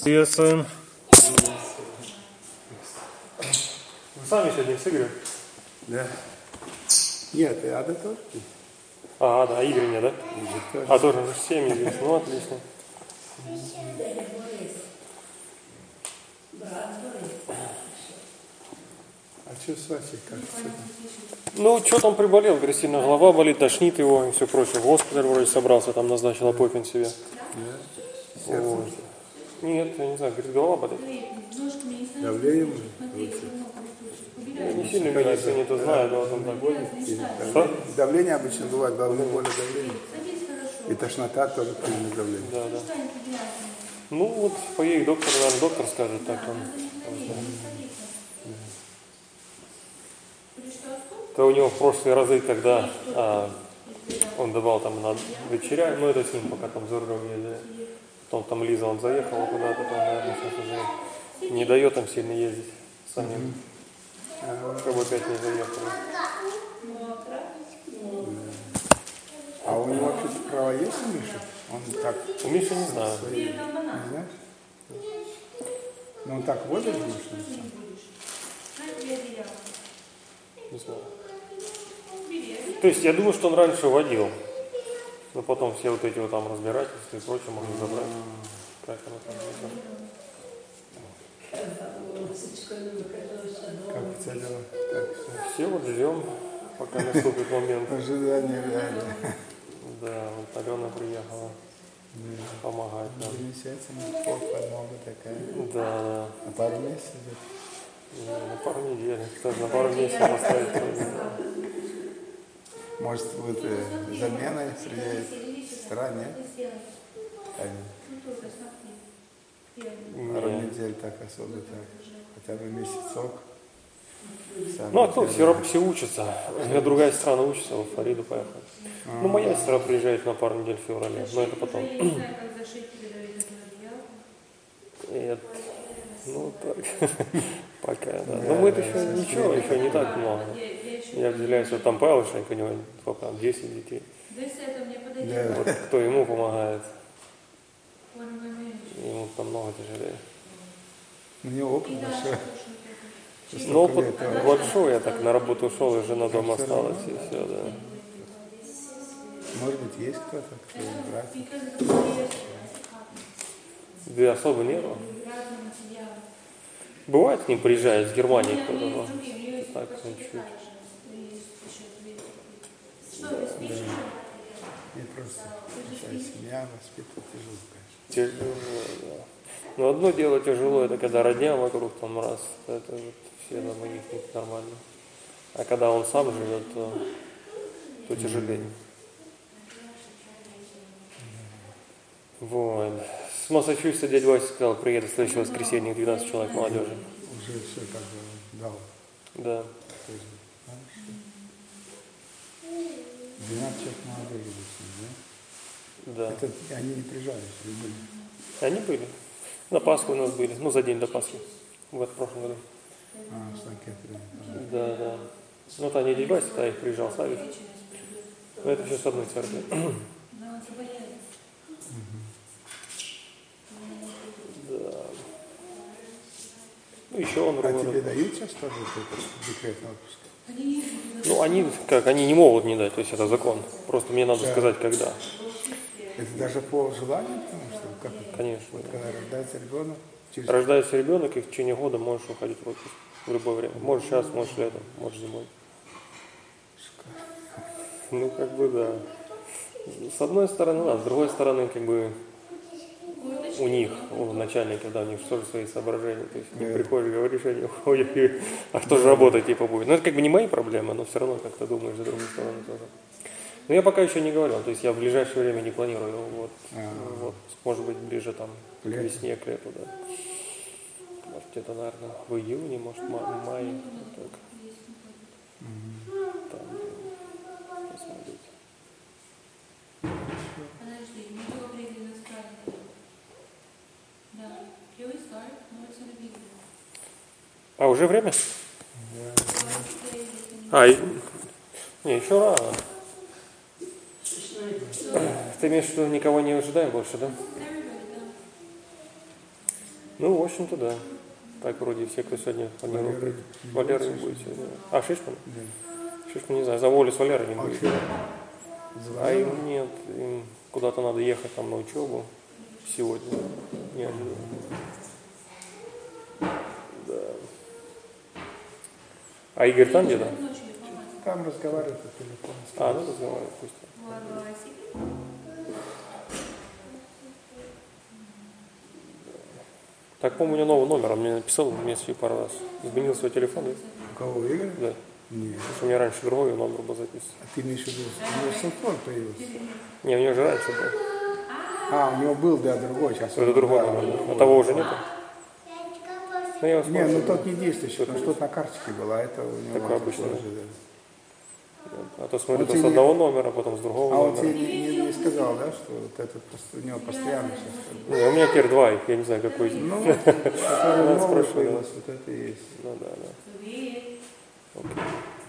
Приветствуем. Вы сами сегодня с Игорем? Да. Нет, и Ада тоже. Да, Игорь нет, да? Игорь тоже. Тоже же 7 здесь, ну отлично. А что с Васей, как сегодня? Ну, что там приболел, говорит, сильно голова болит, тошнит его и все прочее. В госпиталь вроде собрался, там назначил Апофин себе. Да? Вот. Нет, я не знаю, говорит, голова болит. Давление? Я не сильно медицину-то знаю, но вот он так. Что? Давление обычно бывает, головная боль, давление. И тошнота тоже при давлении. Да. Ну вот, поедет доктор, наверное, доктор скажет так. То у него в прошлые разы, когда он давал там на вечеря, ну это с ним пока там за рулем ездили. Потом там Лиза, он заехал куда-то, там, наверное, сейчас уже не дает там сильно ездить самим. Чтобы опять не заехали. А у него вообще права есть у Миши? Он так... У Миши не знаю. Не знаешь? Ну он так водит Мишу? Не знаю. То есть я думаю, что он раньше водил. Но потом все вот эти вот там разбирательства и прочее могли забрать. Как оно там, не знаю. Как у тебя дела? Так, Все вот ждем, пока наступит момент. ожидание реально. Да, вот Алена приехала помогать нам. Замечательно. Подмога такая. Да. На пару месяцев? На пару недель. Кстати, на пару месяцев оставить. Может, будет замена среди стран, нет? Пару недель так особо так. Хотя бы месяцок. Ну, а кто? Все учатся. У меня другая страна учится, во Флориду поехала. Ну, моя сестра приезжает на пару недель в феврале, но это потом. Ну, так. Пока, да. Но мы-то еще ничего, еще не так много. Я определяюсь, вот там Павлович, у него сколько там, 10 детей. Вот кто ему помогает. Ему там много тяжелее. У него опыт большой. Ну, опыт большой, я так на работу ушел, и жена дома осталась, и все, да. Может быть, есть кто-то, кто брат? Да особо нету. Бывает, к ним приезжает с Германии кто-то, но так чуть-чуть. И просто большая семья, воспитывать тяжело, конечно. Тяжело, да. Но одно дело тяжело, это когда родня вокруг там раз, это вот все там у них нормально. А когда он сам живет, то тяжелее. Вот. С Массачусетса дядя Вася сказал, приедет в следующее воскресенье, 12 человек молодежи. Уже все как бы дал. Да. 12 человек молодых были, да? Да. Это они не приезжали, или были? Они были. На Пасху у нас были, ну за день до Пасхи, в прошлом году. Да. Ну это не дядя Вася, а их приезжал Савик. Но это все с одной церкви. Да. Ну еще он тебе дают сейчас тоже этот декретный отпуск? Ну они не могут не дать, то есть это закон. Просто мне надо сказать, когда. Это даже по желанию, потому что как это? Конечно. Вот когда рождается ребенок. Рождается ребенок, и в течение года можешь уходить в отпуск в любое время. Можешь сейчас, можешь летом, можешь зимой. Ну как бы да. С одной стороны, да, с другой стороны, как бы у них, у начальников, да, у них тоже свои соображения. То есть не приходишь, говоришь, они уходят, а кто же работать типа будет. Ну это как бы не мои проблемы, но все равно как-то думаешь за другую сторону тоже. Но я пока еще не говорил, то есть я в ближайшее время не планирую, вот может быть ближе там к весне, к лету, да. Может где-то, наверное, в июне, может в мае, вот так. Там посмотреть. А уже время? Не, еще рано. Ты имеешь в виду, никого не ожидаем больше, да? Ну, в общем-то, да. Так вроде все, кто сегодня планировал прийти. Валера не будет сегодня. А, Шишман? Да. Шишман не знаю, за волю с Валерой не будет. А Звонил? им нет, им куда-то надо ехать там на учебу сегодня. Неожиданно. Да. А Игорь там где-то? Там разговаривает по телефону. А, ну разговаривает, пусть. Так, по-моему, у него новый номер, он мне написал вместе пару раз. Изменил свой телефон, да? У кого, Игорь? Да. Нет. Потому что у меня раньше другой номер был записан. А ты имеешь в виду, у него смартфон появился? Не, у него же раньше был. А, у него был, да, другой. Сейчас Это другой номер. А того уже нету? Ну, я вас Не, ну спрашиваю. тот не действующий, потому что тот на карточке был, а это у него Такой обычный, тоже, да. да. А то смотрю, Он то с тебе одного номера, потом с другого А он тебе номера. не сказал, да, что вот этот у него постоянно сейчас? Не, у меня теперь два, я не знаю, какой из них. Ну, который Надо новый спрашивать, появился, вот это и есть. Ну да, да. Окей.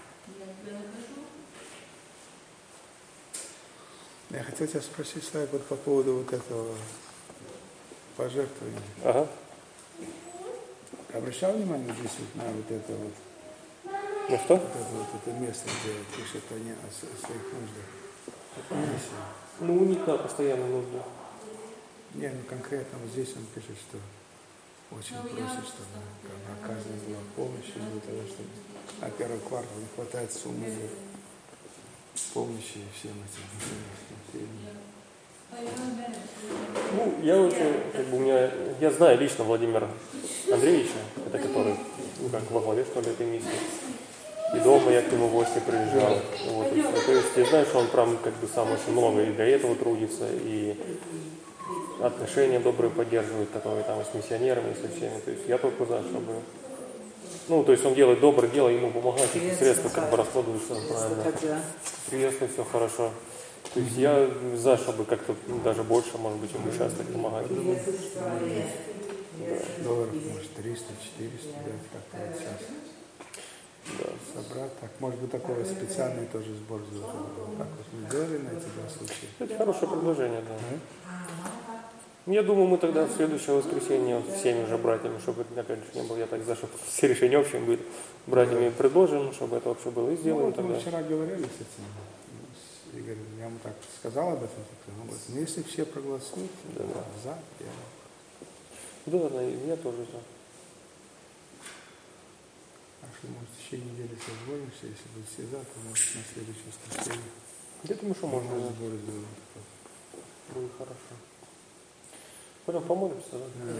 Я хотел тебя спросить, Славик, вот по поводу вот этого пожертвования. Ага. Обращал внимание здесь вот на вот это вот, Ну что? это место, где пишет они о своих нуждах? Это миссия. Ну, у них, да, постоянно нужно. Не, ну конкретно вот здесь он пишет, что очень просит, чтобы оказана была помощь для того, чтобы на первый квартал не хватает суммы для помощи всем этим. Ну, я очень, как бы, я знаю лично Владимира Андреевича, это который, ну, как во главе, что ли, этой миссии. И дома я к нему в гости приезжал. Вот, и всё. То есть я знаю, что он прям как бы сам очень много и для этого трудится, и отношения добрые поддерживает, которые там и с миссионерами, и со всеми. То есть я только за, чтобы... Ну, то есть он делает доброе дело, ему помогать, эти средства как бы расходуются правильно. Приветствую, все хорошо. То есть я за, чтобы как-то даже больше, может быть, ему участвовать, помогать. Долларов, может, 300, 400 дать как-то вот сейчас. Да. Собрать так. Может быть, такой специальный тоже сбор сделать. Как вот мы делали на эти два случая. Это хорошее предложение, да. Я думаю, мы тогда в следующее воскресенье вот всеми уже братьями, чтобы это опять же не было, я так за, чтобы все решения общими были, братьями предложим, чтобы это вообще было, и сделаем Вот мы тогда. вчера говорили с этим, с Игорем, я ему так сказал об этом, он говорит, ну если все проголосуют, за, я... Да, я тоже за. Так что, может, в течение недели созвонимся, если будет все за, то может на следующее воскресенье. Я думаю, что можно. Сбор сделаем. Будет хорошо. Пойдем помолимся, да?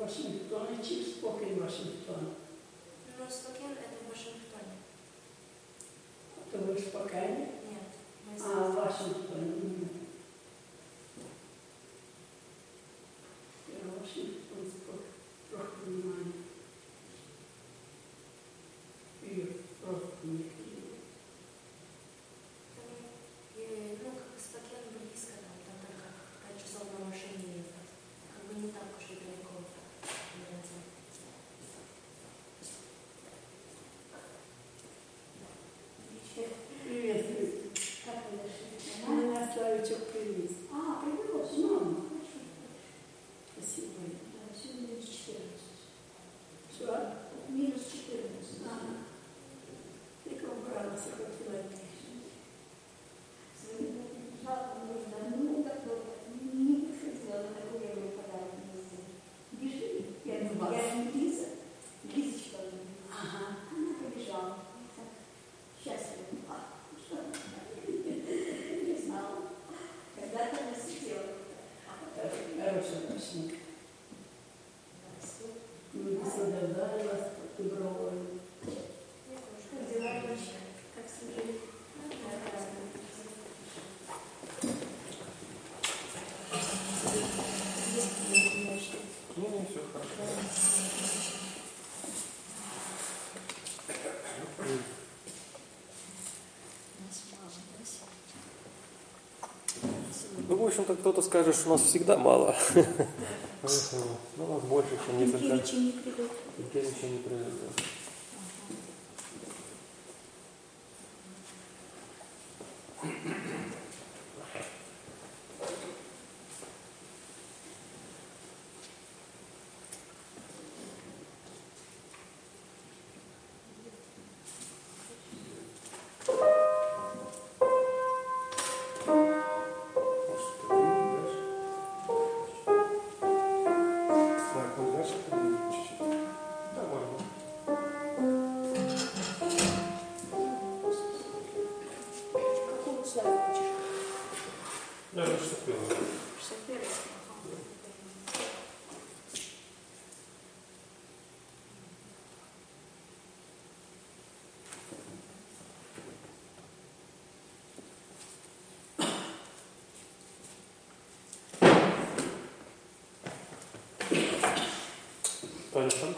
Вашингтон, чи спокій Вашингтон? Ну, Спокон это в Вашингтоне. То ви в Спокені? Нет. Мы А, в Вашингтоні. Я Вашингтон трохи немає. І просто не кажу. Ну, как бы Спокон близко, там только 5 часов на машине ехать. Как бы не так уж и далеко. Привет. Как вы дошли? Меня Славичок привез. А, привез? Ну, Хорошо. спасибо. Да, сегодня минус 14. Что? Минус 14. Ага. Тільки вбралася, хотіла йти. Ну, так не приходила на такой первый подарок. Бежи. Я не Лиза. Лизочка. Ага. Она побежала. Так, счастлива. Что? Не знала. Когда-то она сидела. Хороша пішла. Ми посадили вас Дубровою. Как дела, дочь? Как служили? Ну, все хорошо. Ну, в общем-то, кто-то скажет, что у нас всегда мало. Поэтому, ну, у нас больше, чем несколько. Пенкевичи не придут. Пенкевичи не придут, да. Какую славу хочешь? Да, это что первое. 61. Таня, сам?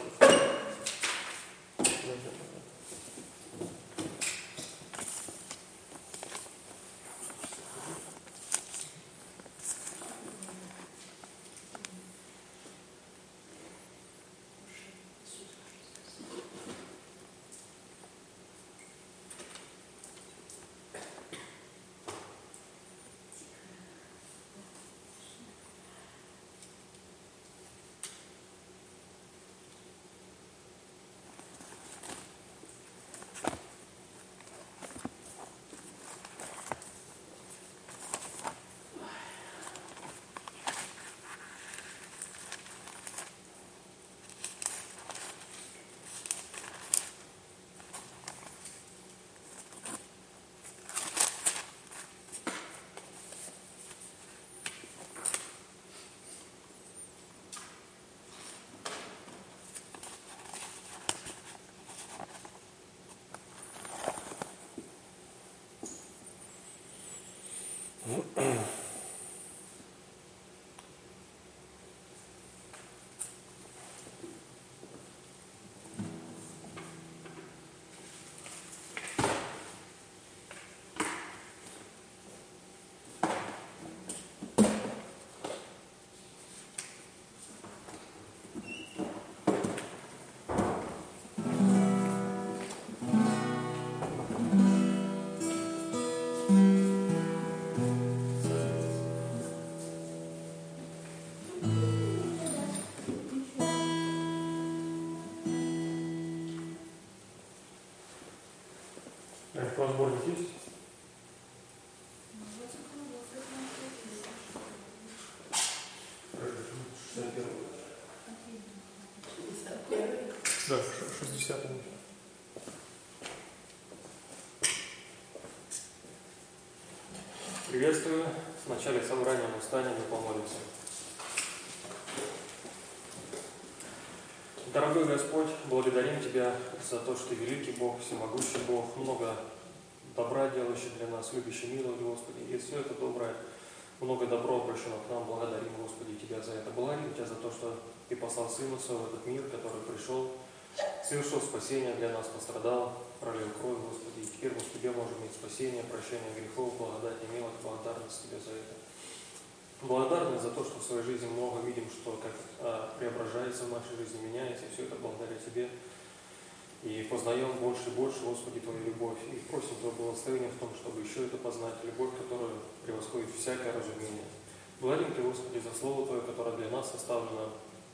Сборник есть? Да, 60-й. Приветствую. В начале собрания мы встанем и помолимся. Дорогой Господь, благодарим Тебя за то, что Ты великий Бог, всемогущий Бог, много добра делающий для нас, любящий, милый, Господи. И все это доброе, много добро обращено к нам. Благодарим, Господи, Тебя за это. Благодарим Тебя за то, что Ты послал Сына Своего в этот мир, который пришел, совершил спасение для нас, пострадал, пролил кровь, Господи. И теперь мы в Тебе можем иметь спасение, прощение грехов, благодать и милость, благодарность Тебе за это. Благодарны за то, что в своей жизни много видим, что как преображается в нашей жизни, меняется, и все это благодаря Тебе. И познаем больше и больше, Господи, Твою любовь. И просим Твое благословение в том, чтобы еще это познать, любовь, которая превосходит всякое разумение. Благодарим Тебя, Господи, за Слово Твое, которое для нас оставлено.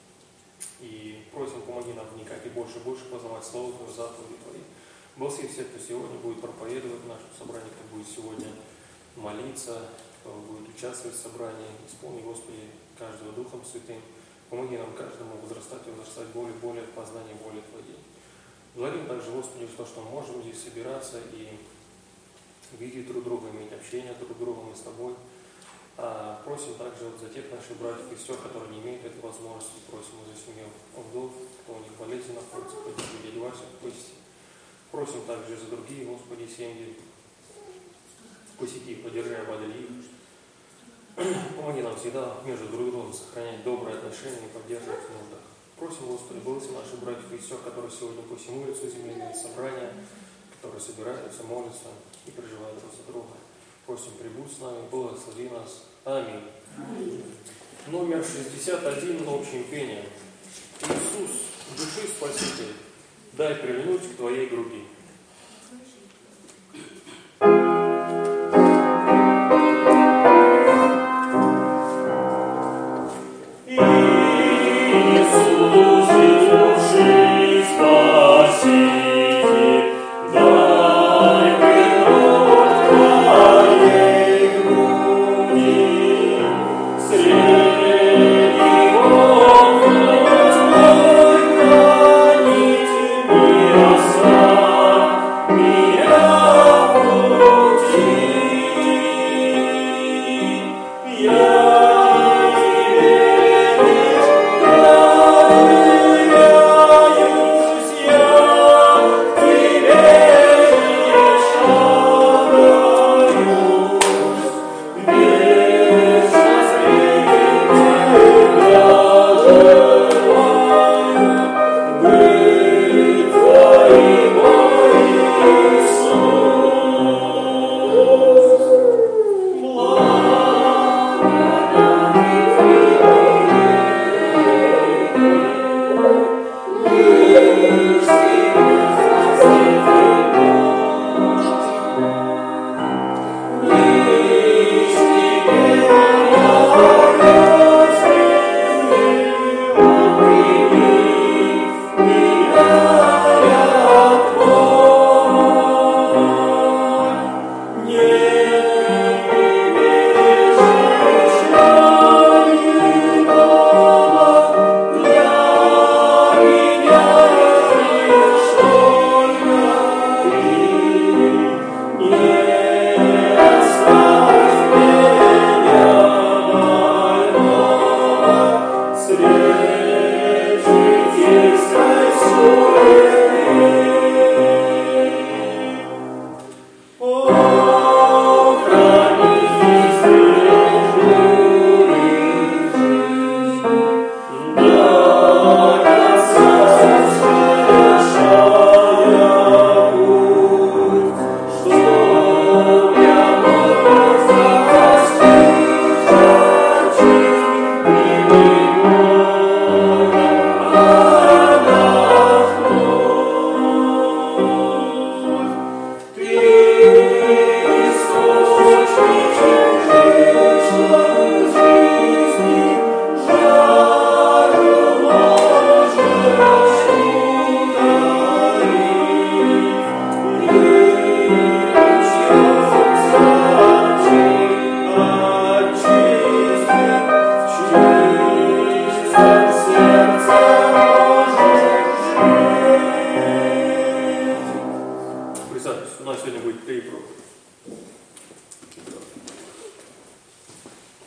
И просим, помоги нам вникать и больше познавать Слово Твое, заповеди Твои. Благослови всех, кто сегодня будет проповедовать в нашем собрании, кто будет сегодня молиться, кто будет участвовать в собрании. Исполни, Господи, каждого Духом Святым. Помоги нам каждому возрастать и возрастать более в познании воли Твоей. Благодарим также, Господи, за то, что мы можем здесь собираться и видеть друг друга, иметь общение друг с другом и с Тобой. Просим также за тех наших братьев и сестер, которые не имеют этой возможности. Просим за семью вдов, кто у них болезнь находится, поддержи дядю Васю, просим также за другие, Господи, семьи. Посети, поддержи, ободри их. Помоги нам всегда между друг другом сохранять добрые отношения и поддерживать в нуждах. Просим, Господи, благослови наших братьев и сестер, которые сегодня по всему лицу земли имеют собрания, которые собираются, молятся и переживают друг за друга. Просим, прибудь с нами, благослови нас. Аминь. Номер 61 общим пением. Иисус, души Спаситель, дай прильнуть к Твоей груди.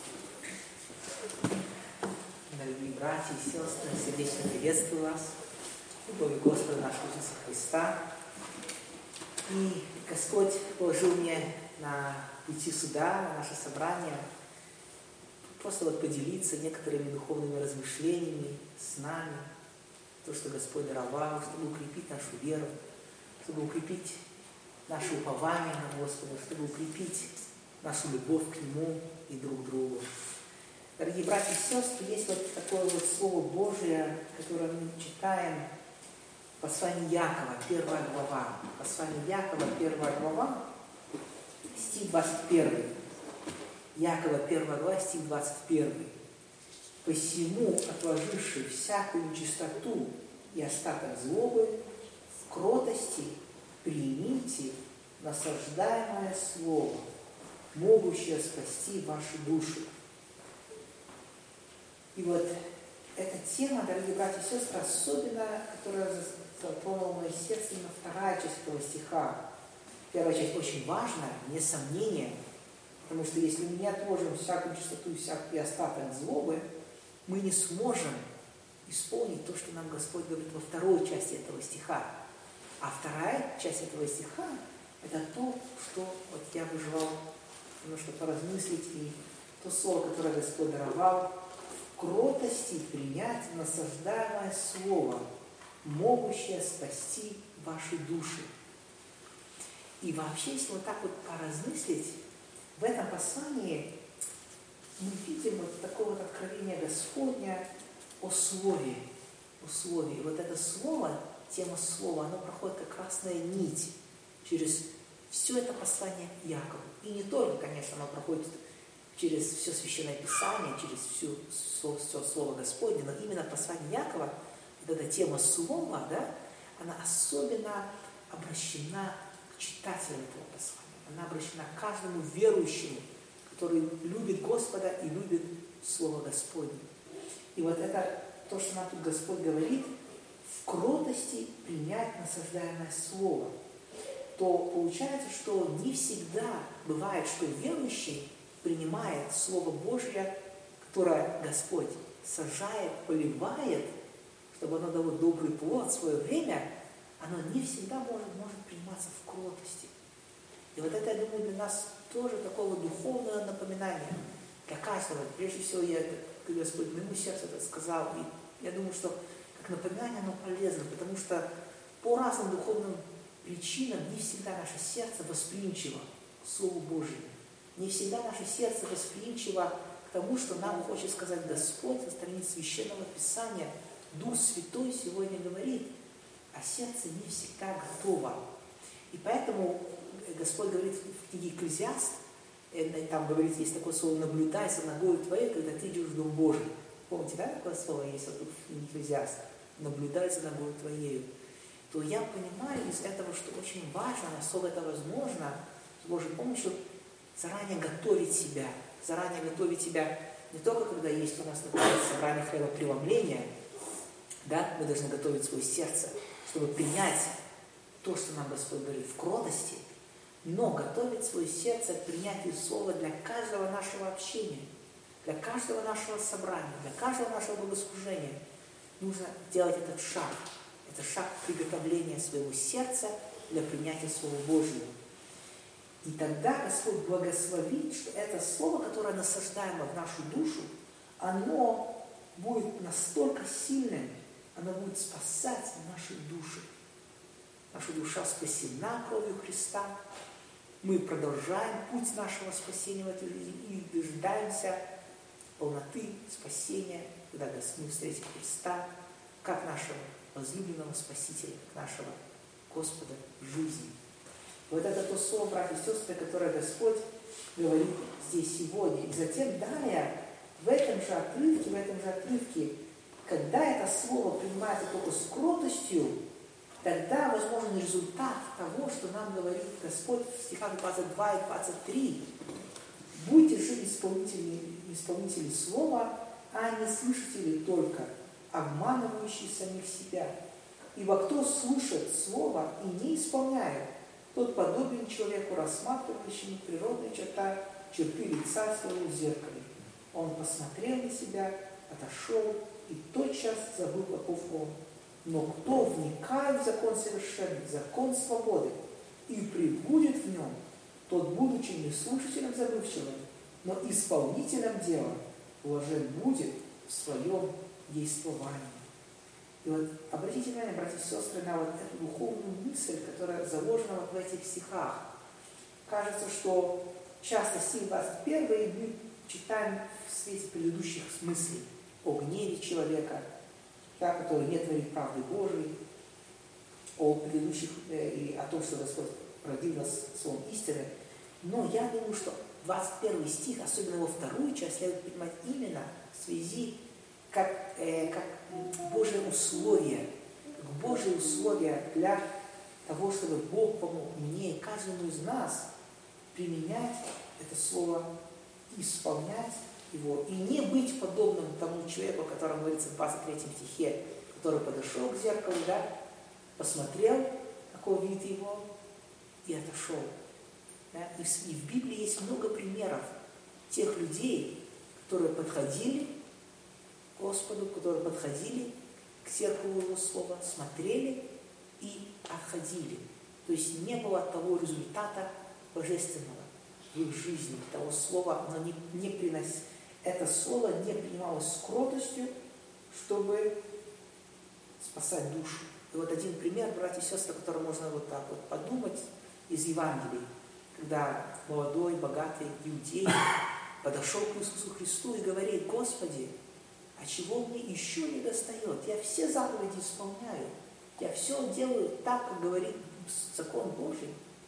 Братья и сестры, сердечно приветствую вас. Любовь Господа нашего Иисуса Христа. И Господь положил мне на пути сюда, на наше собрание, просто вот поделиться некоторыми духовными размышлениями с нами, то, что Господь даровал, чтобы укрепить нашу веру, чтобы укрепить наше упование на Господа, чтобы укрепить нашу любовь к Нему и друг к другу. Дорогие братья и сестры, есть вот такое вот Слово Божие, которое мы читаем в послании Якова, 1 глава. Послание Якова, 1 глава, стих 21. Якова, 1 глава, стих 21. «Посему, отложивши всякую нечистоту и остаток злобы, в кротости примите насаждаемое слово, могущее спасти ваши души». И вот эта тема, дорогие братья и сестры, особенно, которая затронула мое сердце, именно вторая часть этого стиха. Первая часть очень важна, вне сомнения, потому что если мы не отложим всякую чистоту и всякий остаток злобы, мы не сможем исполнить то, что нам Господь говорит во второй части этого стиха. А вторая часть этого стиха – это то, что вот я бы желал немножко поразмыслить, и то слово, которое Господь даровал, в кротости принять насаждаемое слово, могущее спасти ваши души. И вообще, если вот так вот поразмыслить, в этом послании мы видим вот такое вот откровение Господня о Слове. О Слове. И вот это Слово, тема Слова, оно проходит как красная нить через все это послание Якову. И не только, конечно, оно проходит через все Священное Писание, через все Слово Господне, но именно послание Якова, вот эта тема Слова, да, она особенно обращена к читателю этого послания. Она обращена к каждому верующему, который любит Господа и любит Слово Господне. И вот это то, что нам тут Господь говорит, в кротости принять насаждаемое Слово, то получается, что не всегда бывает, что верующий принимает Слово Божье, которое Господь сажает, поливает, чтобы оно дало добрый плод в свое время, оно не всегда может приниматься в кротости. И вот это, я думаю, для нас тоже такого духовного напоминания. Для каждого. Прежде всего, Господь моему сердцу это сказал. И я думаю, что как напоминание оно полезно, потому что по разным духовным причинам не всегда наше сердце восприимчиво к Слову Божьему. Не всегда наше сердце восприимчиво к тому, что нам хочет сказать Господь со страниц Священного Писания. Дух Святой сегодня говорит, а сердце не всегда готово. И поэтому Господь говорит в книге Экклезиаст, там говорит, есть такое слово «наблюдай за ногою твоей, когда ты идешь в Дом Божий». Помните, да, такое слово есть вот в книге Экклезиаст? «Наблюдай за ногою твоею». То я понимаю из этого, что очень важно, насколько это возможно, с Божьей помощью, заранее готовить себя не только когда есть у нас, например, собрание хлебопреломления, да, мы должны готовить свое сердце, чтобы принять то, что нам Господь говорит в кротости, но готовить свое сердце к принятию слова для каждого нашего общения, для каждого нашего собрания, для каждого нашего богослужения. Нужно делать этот шаг. Это шаг приготовления своего сердца для принятия Слова Божьего. И тогда Господь благословит, что это Слово, которое насаждаемо в нашу душу, оно будет настолько сильным, оно будет спасать наши души. Наша душа спасена кровью Христа. Мы продолжаем путь нашего спасения в этой жизни и дожидаемся полноты спасения, когда мы встретим Христа, как нашего возлюбленного Спасителя, как нашего Господа в жизни. Вот это то слово, братья и сестры, которое Господь говорит здесь сегодня. И затем далее, в этом же отрывке, когда это слово принимается только с кротостью, тогда возможен результат того, что нам говорит Господь в стихах 22 и 23. Будьте же исполнители слова, а не слышатели только, обманывающие самих себя. Ибо кто слышит слово и не исполняет, тот подобен человеку, рассматривающему природные черты лица своего в зеркале. Он посмотрел на себя, отошел и тотчас забыл, каков он. Но кто вникает в закон совершенный, закон свободы, и пребудет в нем, тот, будучи не слушателем забывчивым, но исполнителем дела, блажен будет в своем действовании. И вот обратите внимание, братья и сестры, на вот эту духовную мысль, которая заложена вот в этих стихах. Кажется, что часто стих 21 мы читаем в свете предыдущих мыслей о гневе человека, да, который не творит правды Божией, о предыдущих и о том, что Господь родил нас словом истины. Но я думаю, что 21 стих, особенно его вторую часть, следует понимать именно в связи как Божие условие, как Божие условие для того, чтобы Бог помог мне и каждому из нас применять это слово, исполнять его, и не быть подобным тому человеку, о котором говорится в 23 стихе, который подошел к зеркалу, да, посмотрел, какой вид его, и отошел. Да? И в Библии есть много примеров тех людей, которые подходили к Господу, которые подходили к зеркалу Его Слова, смотрели и отходили. То есть не было того результата божественного в их жизни, того слова, но не приносило. Это слово не принималось с кротостью, чтобы спасать душу. И вот один пример, братья и сестры, который можно вот так вот подумать из Евангелия, когда молодой, богатый иудей подошел к Иисусу Христу и говорит: Господи, а чего мне еще не достает? Я все заповеди исполняю, я все делаю так, как говорит закон Божий.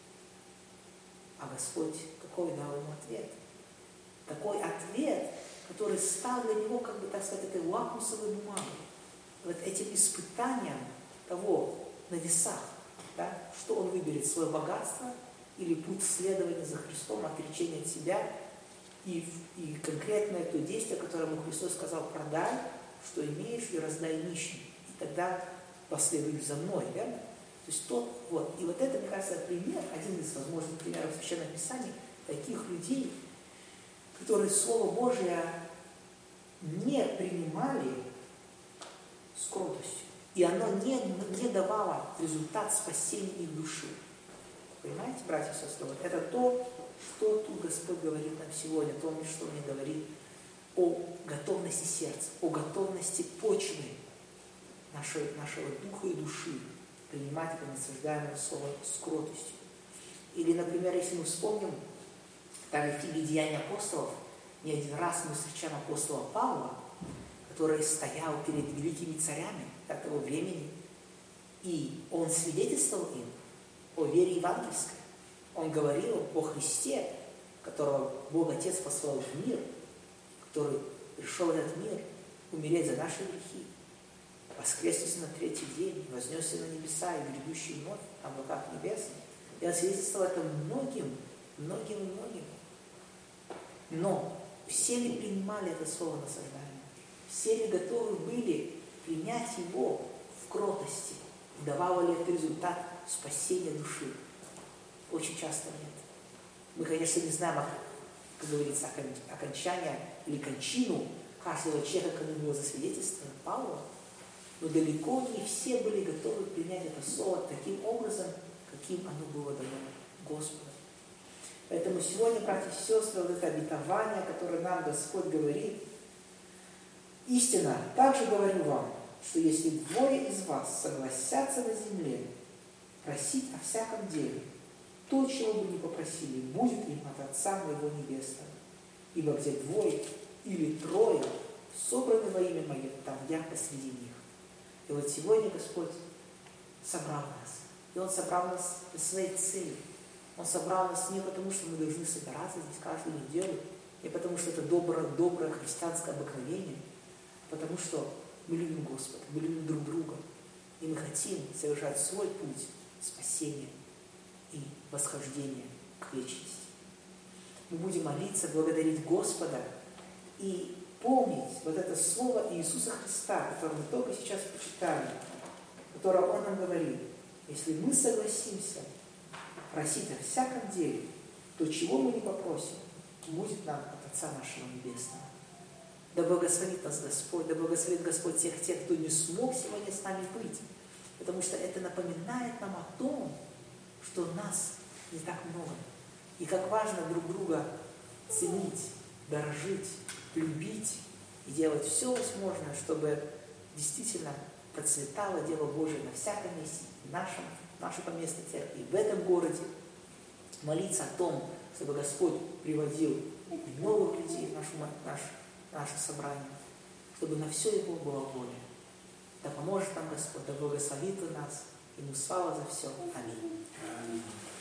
А Господь какой дал ему ответ? Такой ответ, который стал для него, как бы, так сказать, этой лакмусовой бумагой, вот этим испытанием того на весах, да, что он выберет, свое богатство или путь следования за Христом, отречение от себя, и конкретное то действие, которое ему Христос сказал: продай, что имеешь, и раздай нищим, и тогда последуй за мной, верно? То есть и вот это, мне кажется, пример, один из возможных примеров Священного Писания, таких людей, которые Слово Божие не принимали с кротостью, и оно не давало результат спасения их души. Понимаете, братья и сестры, вот это то, что тут Господь говорит нам сегодня, то, что мне говорит о готовности сердца, о готовности почвы нашего духа и души принимать это насаждаемое слово с кротостью. Или, например, если мы вспомним, там в книге «Деяния апостолов» не один раз мы встречаем апостола Павла, который стоял перед великими царями того времени, и он свидетельствовал им о вере евангельской. Он говорил о Христе, которого Бог Отец послал в мир, который пришел в этот мир умереть за наши грехи, воскреснуться на третий день, вознесся на небеса и грядущий вновь в облаках небесных. И он свидетельствовал это многим. Но все ли принимали это слово насаждаемое? Все ли готовы были принять его в кротости? Давало ли это результат спасения души? Очень часто нет. Мы, конечно, не знаем, как говорится, окончание или кончину каждого человека, как было засвидетельствовано Павла, но далеко не все были готовы принять это слово таким образом, каким оно было дано Господу. Поэтому сегодня, братья и сестры, вот это обетование, которое нам Господь говорит: истинно, также говорю вам, что если двое из вас согласятся на земле просить о всяком деле, то, чего бы ни попросили, будет им от Отца моего Небесного. Ибо где двое или трое собраны во имя Мое, там я посреди них. И вот сегодня Господь собрал нас. И Он собрал нас для своей цели. Он собрал нас не потому, что мы должны собираться здесь каждую неделю, не потому, что это доброе христианское обыкновение, а потому что мы любим Господа, мы любим друг друга, и мы хотим совершать свой путь спасения и восхождения к вечности. Мы будем молиться, благодарить Господа и помнить вот это слово Иисуса Христа, которое мы только сейчас прочитали, которое Он нам говорит: если мы согласимся просить о всяком деле, то чего мы не попросим, будет нам от Отца нашего Небесного. Да благословит нас Господь, да благословит Господь тех, кто не смог сегодня с нами быть. Потому что это напоминает нам о том, что нас не так много. И как важно друг друга ценить, дорожить, любить и делать все возможное, чтобы действительно процветало дело Божие на всяком месте, в нашей поместной церкви, в этом городе. Молиться о том, чтобы Господь приводил новых людей в наше собрание, чтобы на все Его была воля. Да поможет нам Господь, да благословит нас, Ему слава за все. Аминь.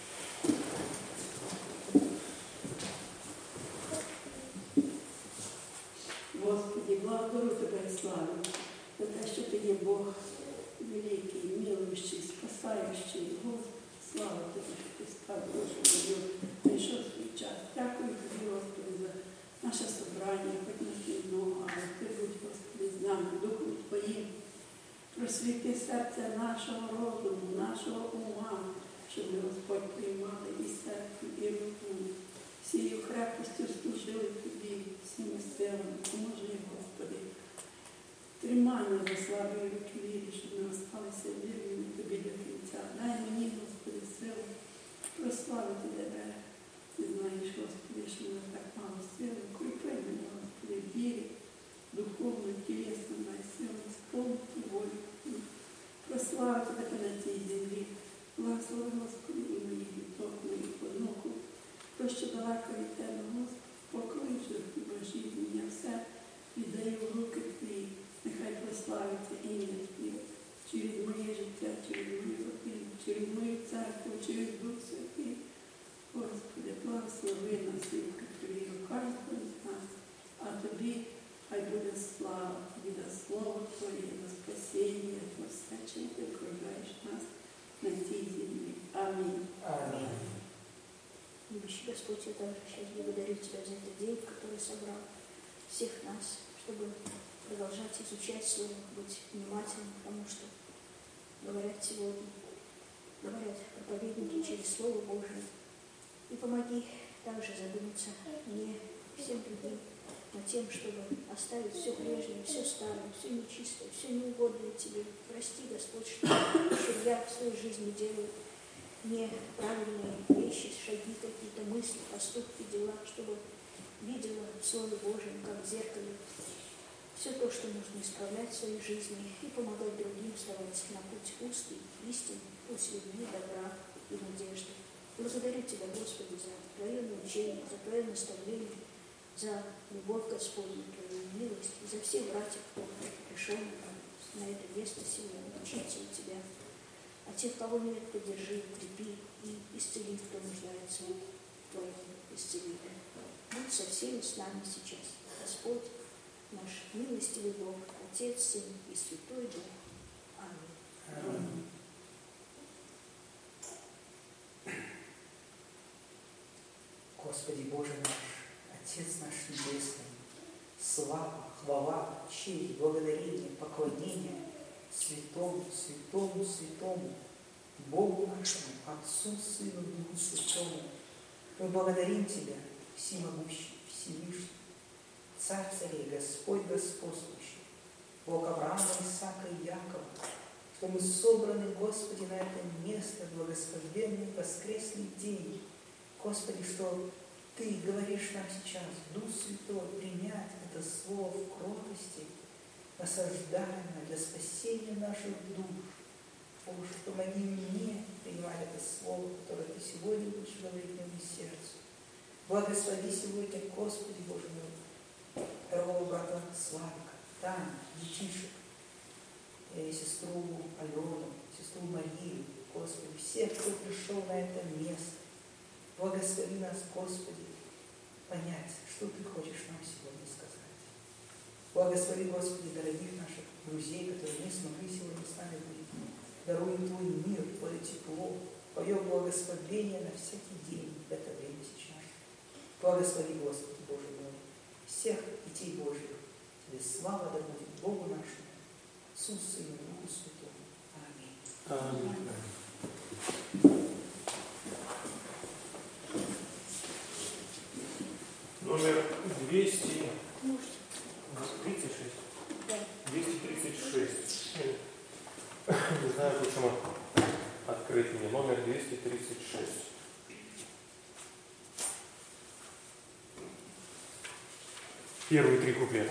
Господи, благодарю Тебе і славу за те, що Ти є Бог великий, милуючий, спасаючий. Господи, слава Тобі, що Ти став Божою, прийшов свій час. Дякую Тобі, Господи, за наше собрання, хоч на кіно, але Ти будь, Господи, з нами, Духом Твоїм. Просвіти серце нашого розуму, нашого ума, щоб ми, Господь, приймали і серце, і розум. Всією крепостю служили Тобі, всіми силами. Поможи, Господи. Тримай нас за славою віри, щоб ми залишилися вірними Тобі до кінця. Дай мені, Господи, силу прославити Тебе. Ти знаєш, Господи, що в нас так мало сили. Укріпи мене, Господи, в вірі, духовно, тілесно, дай силу, сповнити волю. Прославити Тебе на цій землі. Благослови, Господи, і моїх діток, моїх онуків. То, що далеко від Тебе, Господи, покрий же Божі, я все віддаю в руки Твої. Нехай прославиться ім'я Твоє через моє життя, через мою родину, через мою церкву, через Дух Святий. Господи, благослови нас і укріпи кожного з нас, а Тобі хай буде слава, Тобі за Слово Твоє, за спасіння, за все, чим Ти окружаєш нас на цій землі. Амінь. Аминь. Любящий Господь, я также сейчас благодарю Тебя за этот день, который собрал всех нас, чтобы продолжать изучать Слово, быть внимательным к тому, что говорят сегодня, говорят проповедники через Слово Божие. И помоги также задуматься мне, всем другим, над тем, чтобы оставить все прежнее, все старое, все нечистое, все неугодное Тебе. Прости, Господь, что я в своей жизни делаю неправильные вещи, шаги, какие-то мысли, поступки, дела, чтобы видела в Слове Божьем, как в зеркале, все то, что нужно исправлять в своей жизни и помогать другим вставать на путь узкий, истинный, путь любви, добра и надежды. Благодарю Тебя, Господи, за Твое научение, за Твое наставление, за любовь Господню, Твою милость, и за всех братьев, кто пришел на это место сегодня, учиться у Тебя. А тех, кого нет, поддержи, укрепи и исцели, кто нуждается в Твоем исцелении. Будь со всеми с нами сейчас, Господь, наш милостивый Бог, Отец, Сын и Святой Дух. Аминь. Аминь. Господи Боже наш, Отец наш Небесный, слава, хвала, честь, благодарение, поклонение святому, святому, святому, Богу нашему, Отцу, Сыну, Духу Святому. Мы благодарим Тебя, всемогущий, Всевышний, Царь царей, Господь господствующий, Бог Авраама, Исаака и Якова, что мы собраны, Господи, на это место, благословенный воскресный день. Господи, что Ты говоришь нам сейчас, Дух Святой, принять это слово в кротости, насаждаемое для спасения наших душ. Боже, помоги мне принимать это слово, которое Ты сегодня будешь говорить моему сердцу. Благослови сегодня, Господи, Боже мой, дорогого брата Славика, Таню, детишек, сестру Алену, сестру Марию, Господи, всех, кто пришел на это место. Благослови нас, Господи, понять, что Ты хочешь нам сегодня сказать. Благослови, Господи, дорогих наших друзей, которые не смогли сегодня с нами быть. Даруй им Твой мир, Твое тепло, Твое благословение на всякий день в это время сейчас. Благослови, Господи, Боже мой, всех детей Божьих. Тебе слава да будет Богу нашему, Отцу, Сыну, Духу Святому. Аминь. Аминь. Номер 200. 236. Не знаю, почему открыть мне. Номер 236. Первые 3 куплета.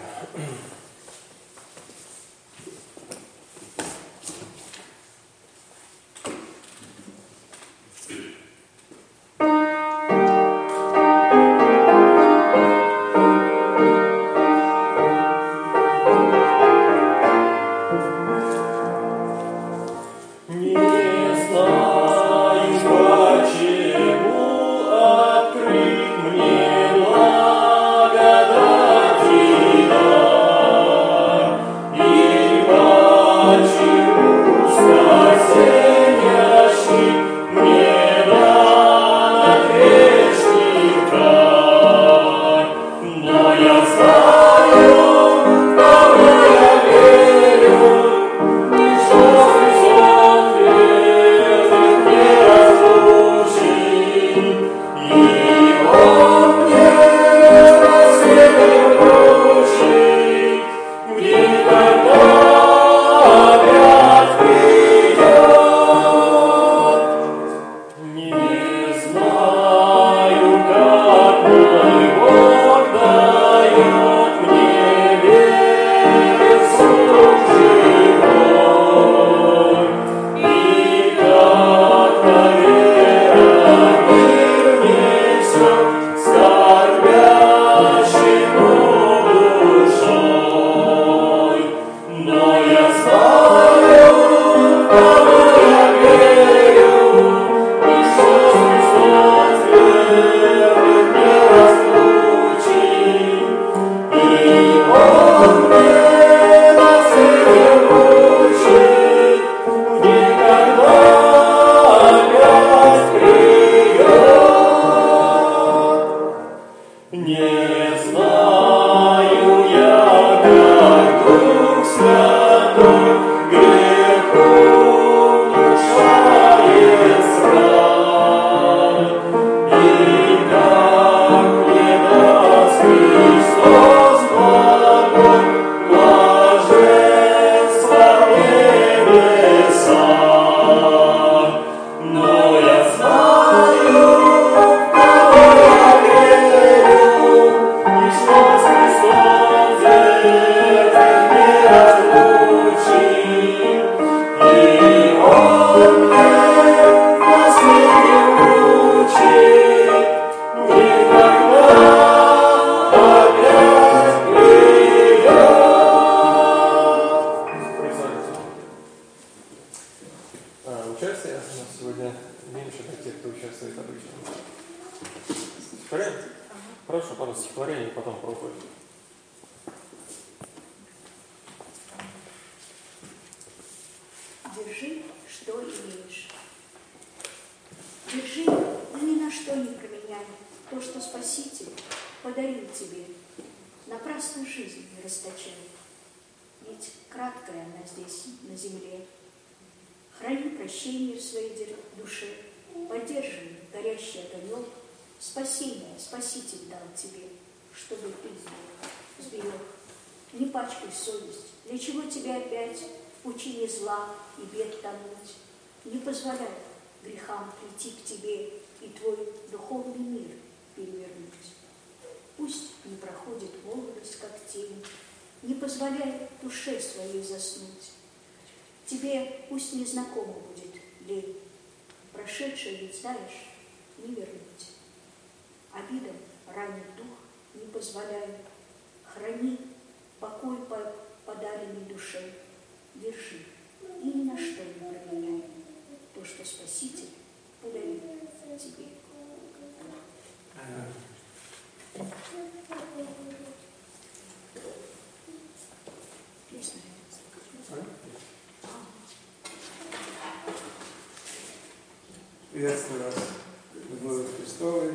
Приветствую вас, любовью Христовой.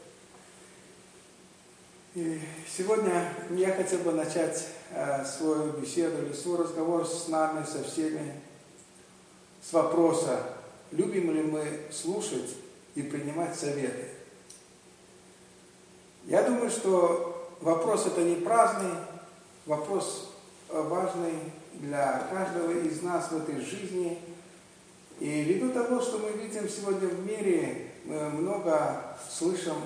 И сегодня я хотел бы начать свою беседу или свой разговор с нами, со всеми, с вопроса, любим ли мы слушать и принимать советы. Я думаю, что вопрос это не праздный, вопрос важный для каждого из нас в этой жизни. И ввиду того, что мы видим сегодня в мире, мы много слышим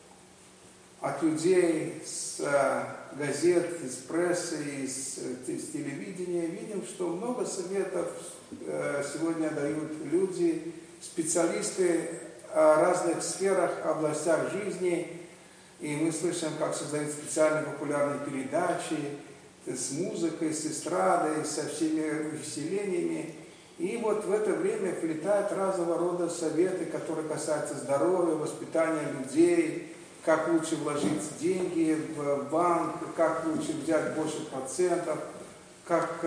от людей с газет, из прессы, из телевидения, видим, что много советов сегодня дают люди, специалисты о разных сферах, областях жизни. И мы слышим, как создают специальные популярные передачи с музыкой, с эстрадой, со всеми увеселениями. И вот в это время прилетают разного рода советы, которые касаются здоровья, воспитания людей, как лучше вложить деньги в банк, как лучше взять больше процентов, как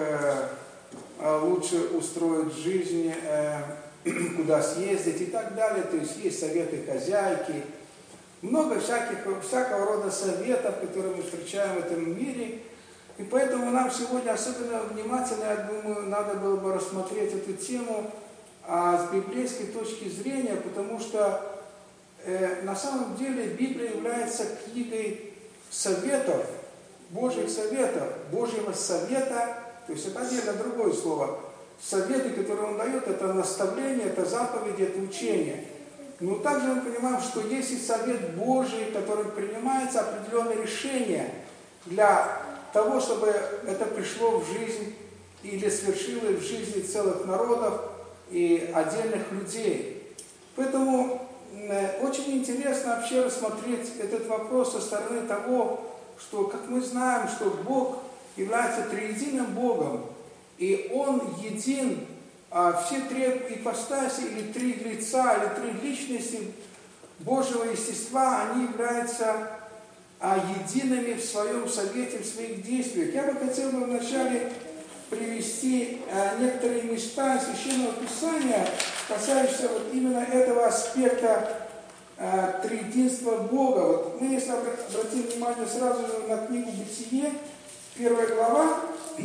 лучше устроить жизнь, куда съездить и так далее. То есть есть советы хозяйки. Много всякого рода советов, которые мы встречаем в этом мире. И поэтому нам сегодня особенно внимательно, я думаю, надо было бы рассмотреть эту тему с библейской точки зрения, потому что на самом деле Библия является книгой советов, Божьих советов, Божьего совета, то есть это отдельно другое слово. Советы, которые он дает, это наставление, это заповеди, это учение. Но также мы понимаем, что есть и совет Божий, который принимается определенные решения для того, чтобы это пришло в жизнь или свершилось в жизни целых народов и отдельных людей. Поэтому очень интересно вообще рассмотреть этот вопрос со стороны того, что, как мы знаем, что Бог является триединым Богом, и Он един, все три ипостаси, или три лица, или три личности Божьего естества, они являются едиными в своем совете, в своих действиях. Я бы хотел вначале привести некоторые места Священного Писания, касающиеся вот именно этого аспекта триединства Бога. Вот мы, если обратим внимание сразу же на книгу «Бытие», 1 глава,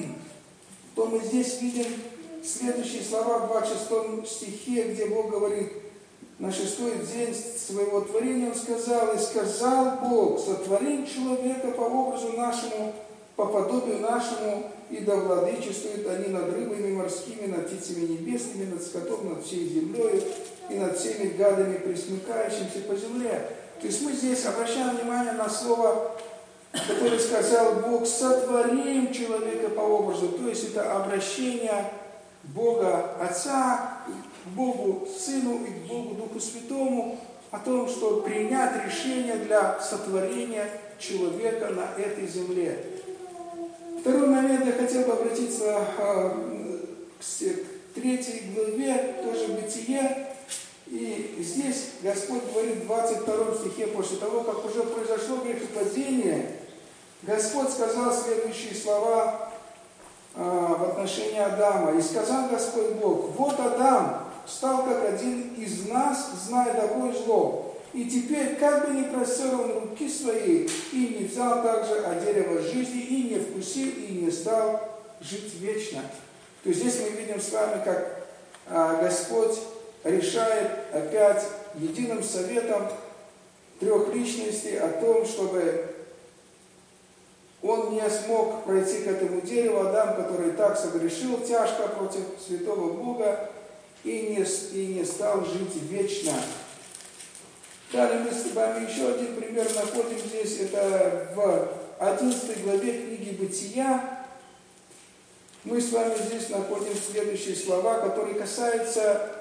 то мы здесь видим следующие слова в 26 стихе, где Бог говорит: на 6-й день своего творения Он сказал: «И сказал Бог, сотворим человека по образу нашему, по подобию нашему, и да владычествуют они над рыбами морскими, над птицами небесными, над скотом, над всей землей, и над всеми гадами, пресмыкающимися по земле». То есть мы здесь обращаем внимание на слово, которое сказал Бог: «Сотворим человека по образу». То есть это обращение Бога Отца к Богу Сыну и к Богу Духу Святому о том, что принять решение для сотворения человека на этой земле. Второй момент, я хотел бы обратиться к 3 главе, тоже Бытие. И здесь Господь говорит в 22 стихе, после того, как уже произошло грехопадение, Господь сказал следующие слова в отношении Адама. «И сказал Господь Бог: вот Адам стал как один из нас, зная добро и зло. И теперь, как бы не простер он руки свои, и не взял также от дерева жизни, и не вкусил, и не стал жить вечно». То есть здесь мы видим с вами, как Господь решает опять единым советом трех личностей о том, чтобы он не смог пройти к этому дереву, Адам, который и так согрешил тяжко против святого Бога, и не стал жить вечно. Далее мы с вами еще один пример находим здесь, это в 11 главе книги «Бытия». Мы с вами здесь находим следующие слова, которые касаются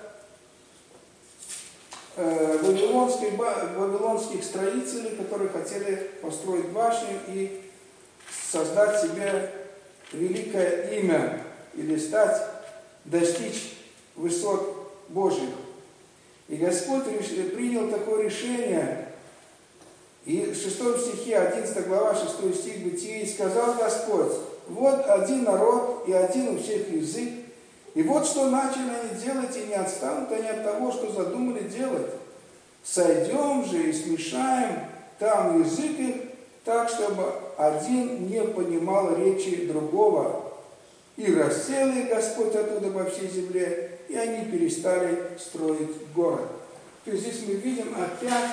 вавилонских строителей, которые хотели построить башню и создать себе великое имя, или достичь высот Божьих. И Господь принял такое решение. И в 6 стихе, 11 глава, 6 стих Бытия: «И сказал Господь: вот один народ и один у всех язык, и вот что начали они делать, и не отстанут они от того, что задумали делать. Сойдем же и смешаем там язык их, так, чтобы один не понимал речи другого. И рассеял их Господь оттуда по всей земле, и они перестали строить город». То есть здесь мы видим опять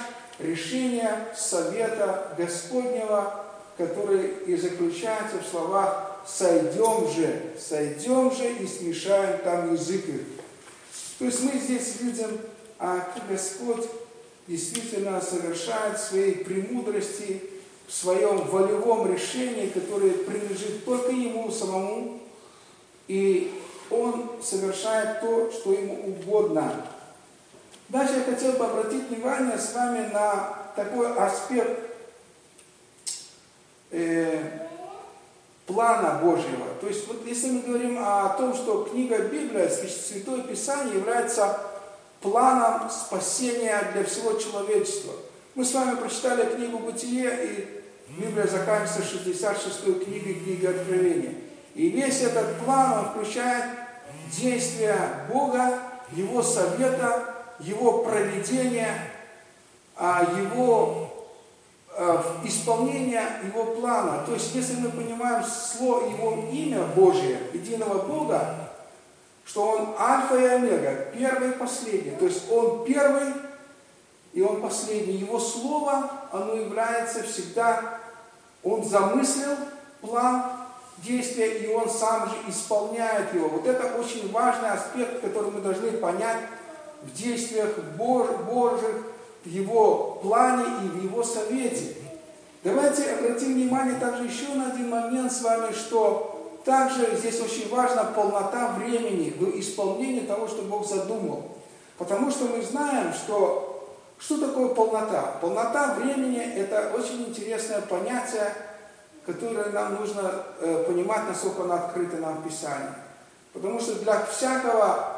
решение совета Господнего, который и заключается в словах сойдем же и смешаем там язык их. То есть мы здесь видим, как Господь действительно совершает свои премудрости в своем волевом решении, которое принадлежит только Ему самому, и Он совершает то, что Ему угодно. Дальше я хотел бы обратить внимание с вами на такой аспект плана Божьего. То есть, вот если мы говорим о том, что книга Библия, Святое Писание, является планом спасения для всего человечества. Мы с вами прочитали книгу Бытие, и Библия заканчивается 66-й книгой, книгой Откровения. И весь этот план, он включает действия Бога, Его совета, Его провидения, Его исполнение Его плана. То есть, если мы понимаем Его имя Божие, единого Бога, что Он альфа и омега, первый и последний. То есть, Он первый и Он последний. Его слово, оно является всегда, Он замыслил план действия, и Он сам же исполняет его. Вот это очень важный аспект, который мы должны понять в действиях Божьих, в Его плане и в Его совете. Давайте обратим внимание также еще на один момент с вами, что также здесь очень важна полнота времени в исполнении того, что Бог задумал. Потому что мы знаем, что такое полнота? Полнота времени – это очень интересное понятие, которое нам нужно понимать, насколько оно открыто нам в Писании. Потому что для всякого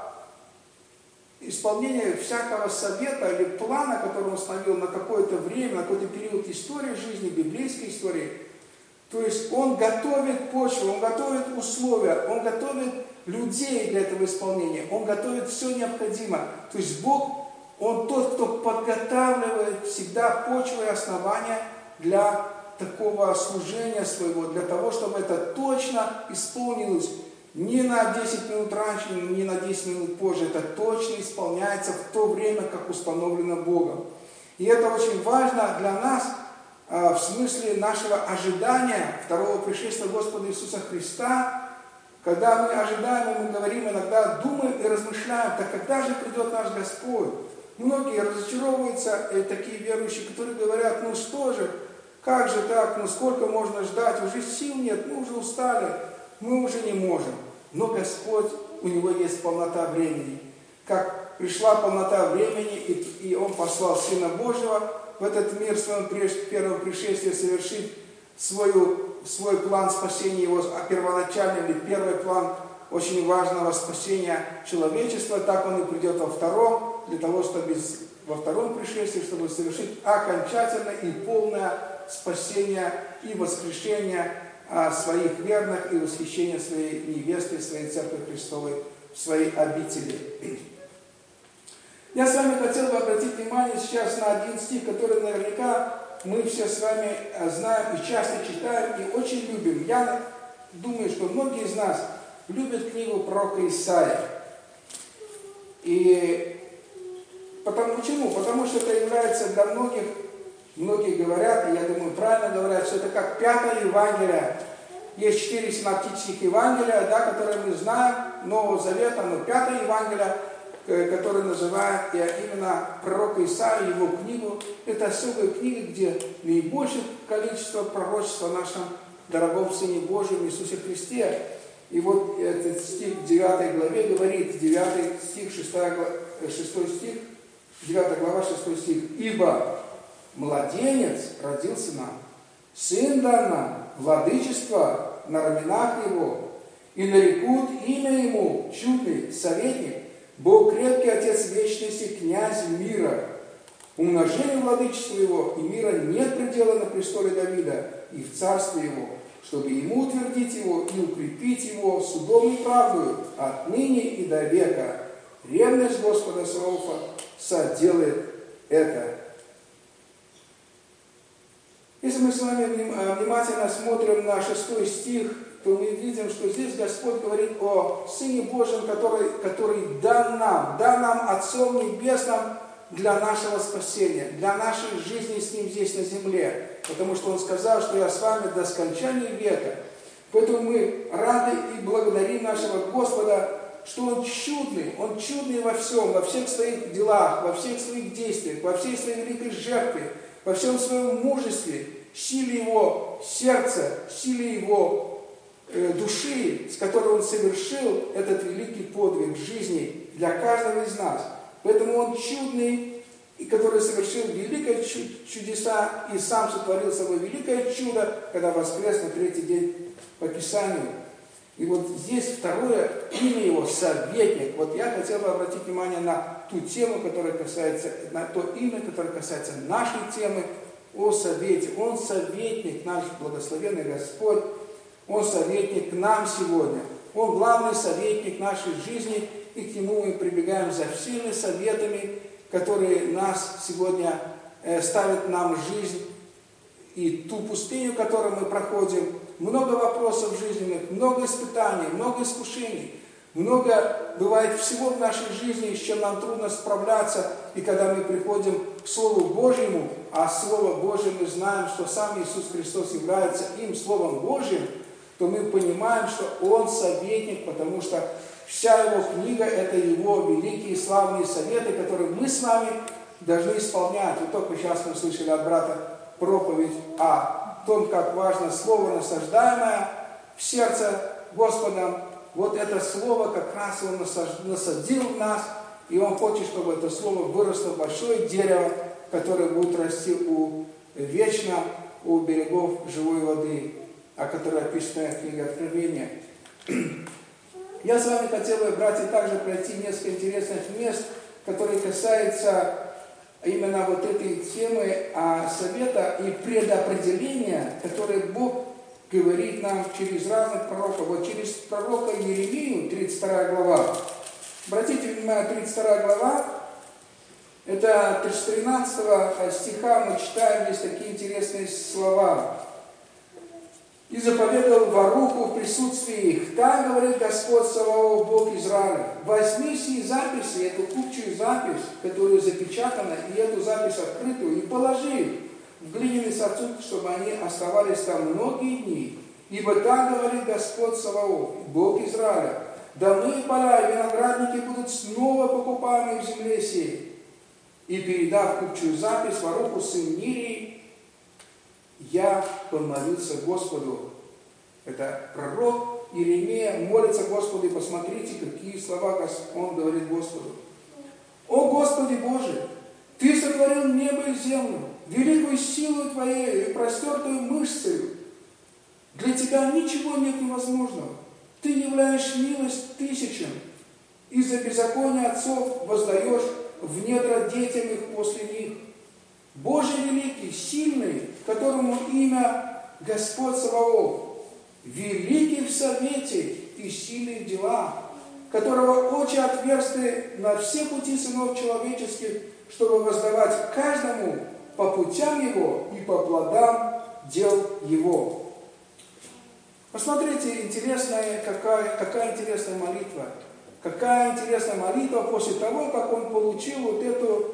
исполнение всякого совета или плана, который он установил на какое-то время, на какой-то период истории жизни, библейской истории, то есть он готовит почву, он готовит условия, он готовит людей для этого исполнения, он готовит все необходимое. То есть Бог, Он тот, кто подготавливает всегда почву и основания для такого служения своего, для того, чтобы это точно исполнилось. Не на 10 минут раньше, не на 10 минут позже. Это точно исполняется в то время, как установлено Богом. И это очень важно для нас в смысле нашего ожидания второго пришествия Господа Иисуса Христа. Когда мы ожидаем, и мы говорим, иногда думаем и размышляем, так когда же придет наш Господь? Многие разочаровываются, такие верующие, которые говорят, ну что же, как же так, ну сколько можно ждать, уже сил нет, мы уже устали. Мы уже не можем. Но Господь, у Него есть полнота времени. Как пришла полнота времени, и Он послал Сына Божьего в этот мир в своем первом пришествии совершить свой план спасения Его, первоначальный или первый план очень важного спасения человечества. Так Он и придет во втором, для того, чтобы во втором пришествии, чтобы совершить окончательное и полное спасение и воскрешение своих верных и восхищение своей невесты, своей Церкви Христовой, в своей обители. Я с вами хотел бы обратить внимание сейчас на один стих, который наверняка мы все с вами знаем и часто читаем и очень любим. Я думаю, что многие из нас любят книгу пророка Исаия. И почему? Потому что это является для многих, многие говорят, и я думаю, правильно говорят, что это как 5-е Евангелие. Есть 4 синоптических Евангелия, да, которые мы знаем, Нового Завета, но 5-е Евангелие, которое называют именно пророка Исаия, его книгу, это особая книга, где наибольшее количество пророчества о нашем дорогом Сыне Божьем Иисусе Христе. И вот этот стих в 9 главе говорит, 9 стих, 6 стих, 9 глава, 6 стих. «Ибо младенец родился нам, сын дан нам, владычество на раменах его, и нарекут имя ему чудный советник, Бог крепкий, Отец вечности, князь мира. Умножению владычества его и мира нет предела на престоле Давида и в царстве его, чтобы ему утвердить его и укрепить его судом и правдою отныне и до века. Ревность Господа Саваофа соделает это». Если мы с вами внимательно смотрим на 6 стих, то мы видим, что здесь Господь говорит о Сыне Божьем, который дан нам Отцом Небесным для нашего спасения, для нашей жизни с Ним здесь на земле. Потому что Он сказал, что я с вами до скончания века. Поэтому мы рады и благодарим нашего Господа, что Он чудный во всех своих делах, во всех своих действиях, во всей своей великой жертве, во всем своем мужестве, силе Его сердца, силе Его души, с которой Он совершил этот великий подвиг жизни для каждого из нас. Поэтому Он чудный, и который совершил великие чудеса и сам сотворил собой великое чудо, когда воскрес на третий день по Писанию. И вот здесь второе имя Его — советник. Вот я хотел бы обратить внимание на ту тему, которая касается, на то имя, которое касается нашей темы о совете. Он советник, наш благословенный Господь. Он советник нам сегодня. Он главный советник нашей жизни, и к Нему мы прибегаем за всеми советами, которые нас сегодня ставят нам жизнь и ту пустыню, которую мы проходим. Много вопросов жизненных, много испытаний, много искушений. Много бывает всего в нашей жизни, с чем нам трудно справляться. И когда мы приходим к Слову Божьему, а Слово Божье мы знаем, что сам Иисус Христос является им Словом Божьим, то мы понимаем, что Он советник, потому что вся Его книга — это Его великие славные советы, которые мы с вами должны исполнять. Вот только сейчас мы слышали от брата проповедь о том, как важно слово, насаждаемое в сердце Господом. Вот это слово как раз Он насадил в нас, и Он хочет, чтобы это слово выросло в большое дерево, которое будет расти вечно у берегов живой воды, о которой описана книга Откровения. Я с вами хотел бы, братья, также пройти несколько интересных мест, которые касаются именно вот этой темы совета и предопределения, которые Бог говорит нам через разных пророков. Вот через пророка Иеремию, 32 глава. Обратите внимание, 32 глава, это 13 стиха мы читаем, здесь такие интересные слова. «И заповедовал Варуху в присутствии их. Так говорит Господь Саваоф, Бог Израиля. Возьми сии записи, эту купчую запись, которая запечатана, и эту запись открытую, и положи в глиняный сосуд, чтобы они оставались там многие дни. Ибо так говорит Господь Саваоф, Бог Израиля. Домы и поля, и виноградники будут снова покупаемы в земле сей. И передав купчую запись Варуху сын Нирии, я помолился Господу». Это пророк Иеремия молится Господу, и посмотрите, какие слова он говорит Господу. «О Господи Боже, Ты сотворил небо и землю, великую силу Твоей и простертую мышцею. Для Тебя ничего нет невозможного. Ты являешь милость тысячам, и за беззаконие отцов воздаешь в недра детям их после них. Боже великий, сильный, которому имя Господь Саваоф, великий в совете и силе в делах, которого очи отверсты на все пути сынов человеческих, чтобы воздавать каждому по путям его и по плодам дел его». Посмотрите, какая интересная молитва. Какая интересная молитва после того, как он получил вот эту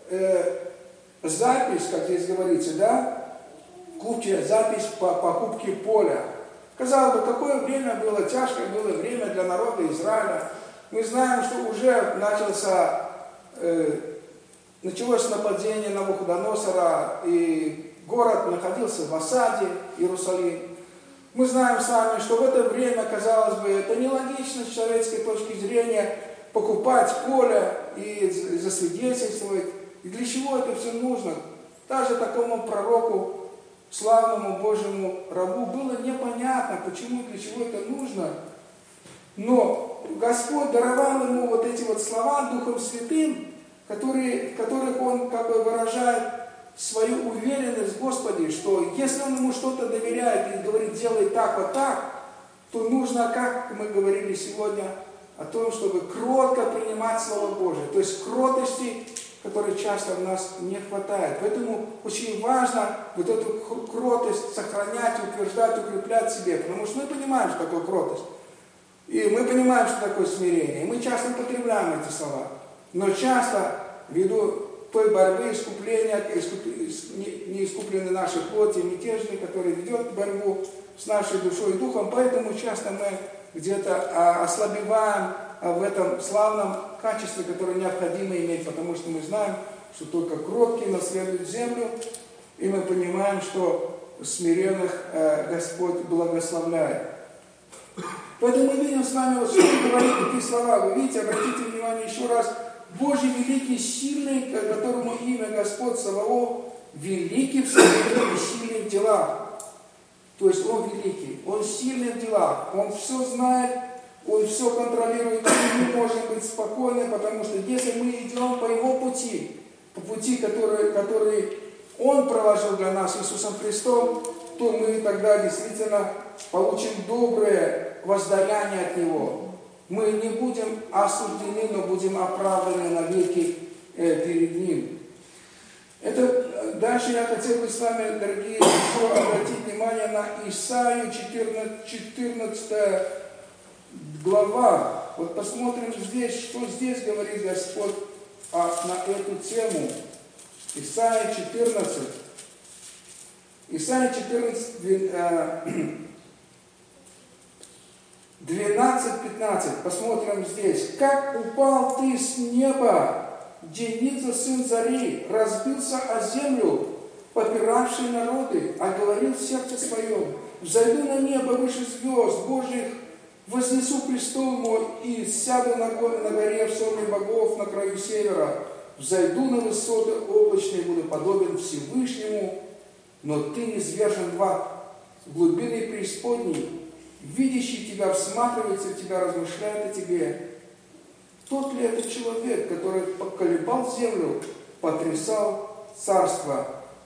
запись, как здесь говорится, да, купчая запись по покупке поля. Казалось бы, какое время было, тяжкое было время для народа Израиля. Мы знаем, что уже началось нападение Навуходоносора, и город находился в осаде, Иерусалим. Мы знаем с вами, что в это время, казалось бы, это нелогично с человеческой точки зрения покупать поле и засвидетельствовать. И для чего это все нужно? Даже такому пророку, славному Божьему рабу, было непонятно, почему и для чего это нужно. Но Господь даровал ему вот эти вот слова Духом Святым, в которых он как бы выражает свою уверенность в Господе, что если он ему что-то доверяет и говорит, делай так, вот так, то нужно, как мы говорили сегодня, о том, чтобы кротко принимать Слово Божие. То есть кротости, которой часто в нас не хватает. Поэтому очень важно вот эту кротость сохранять, утверждать, укреплять в себе. Потому что мы понимаем, что такое кротость. И мы понимаем, что такое смирение. И мы часто употребляем эти слова. Но часто, ввиду той борьбы, искупления, не искуплены наши плоти, мятежные, которые ведет борьбу с нашей душой и духом, поэтому часто мы где-то ослабеваем в этом славном качестве, которое необходимо иметь, потому что мы знаем, что только кроткие наследуют землю, и мы понимаем, что смиренных Господь благословляет. Поэтому мы видим с вами, вот что говорит такие слова. Вы видите, обратите внимание еще раз, Божий великий, сильный, которому имя Господь Саваоф, великий в совершении, сильный в делах. То есть Он великий, Он сильный в делах, Он все знает, Он все контролирует, и мы можем быть спокойны, потому что если мы идем по Его пути, по пути, который Он проложил для нас Иисусом Христом, то мы тогда действительно получим доброе воздаяние от Него. Мы не будем осуждены, но будем оправданы навеки перед Ним. Это дальше я хотел бы с вами, дорогие, еще обратить внимание на Исаию 14 глава. Вот посмотрим здесь, что здесь говорит Господь на эту тему. Исаия 14. Исаия 14, 12-15. Посмотрим здесь. «Как упал ты с неба, Деница, сын зари, разбился о землю, попиравший народы, а говорил в сердце своем: взойду на небо выше звезд Божьих, вознесу престол мой и сяду на горе в сонме богов на краю севера. Взойду на высоты облачные, буду подобен Всевышнему, но ты низвержен в ад, в глубины преисподней, видящий тебя, всматривается в тебя, размышляет о тебе. Тот ли это человек, который поколебал землю, потрясал царство?»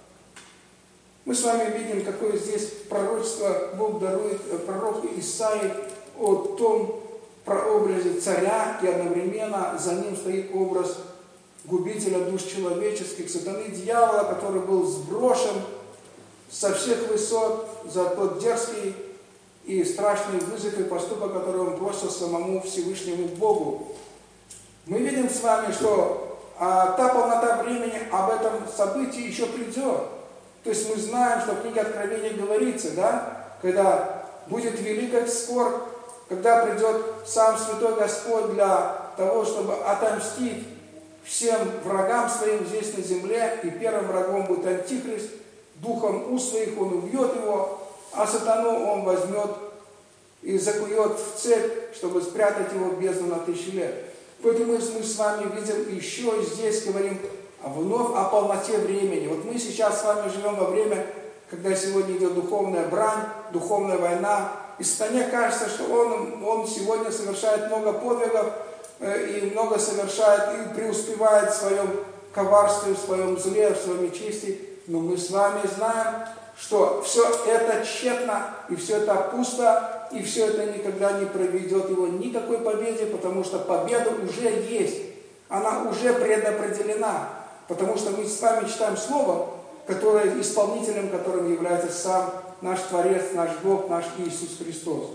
Мы с вами видим, какое здесь пророчество Бог дарует пророку Исаии о том прообразе царя, и одновременно за ним стоит образ губителя душ человеческих, сатаны, дьявола, который был сброшен со всех высот за тот дерзкий и страшный вызов и поступок, который он бросил самому Всевышнему Богу. Мы видим с вами, что та полнота времени об этом событии еще придет. То есть мы знаем, что в книге Откровения говорится, да, когда будет великая скорбь, когда придет сам Святой Господь для того, чтобы отомстить всем врагам своим здесь на земле, и первым врагом будет Антихрист, духом уст своих он убьет его, а сатану он возьмет и закует в цепь, чтобы спрятать его в бездну на 1000 лет. Поэтому мы с вами видим еще здесь, говорим вновь о полноте времени. Вот мы сейчас с вами живем во время, когда сегодня идет духовная брань, духовная война. И сатане кажется, что он сегодня совершает много подвигов, и много совершает, и преуспевает в своем коварстве, в своем зле, в своем нечестии. Но мы с вами знаем, что все это тщетно, и все это пусто, и все это никогда не приведет его ни к какой победе, потому что победа уже есть, она уже предопределена, потому что мы с вами читаем Слово, которое исполнителем которым является сам наш Творец, наш Бог, наш Иисус Христос.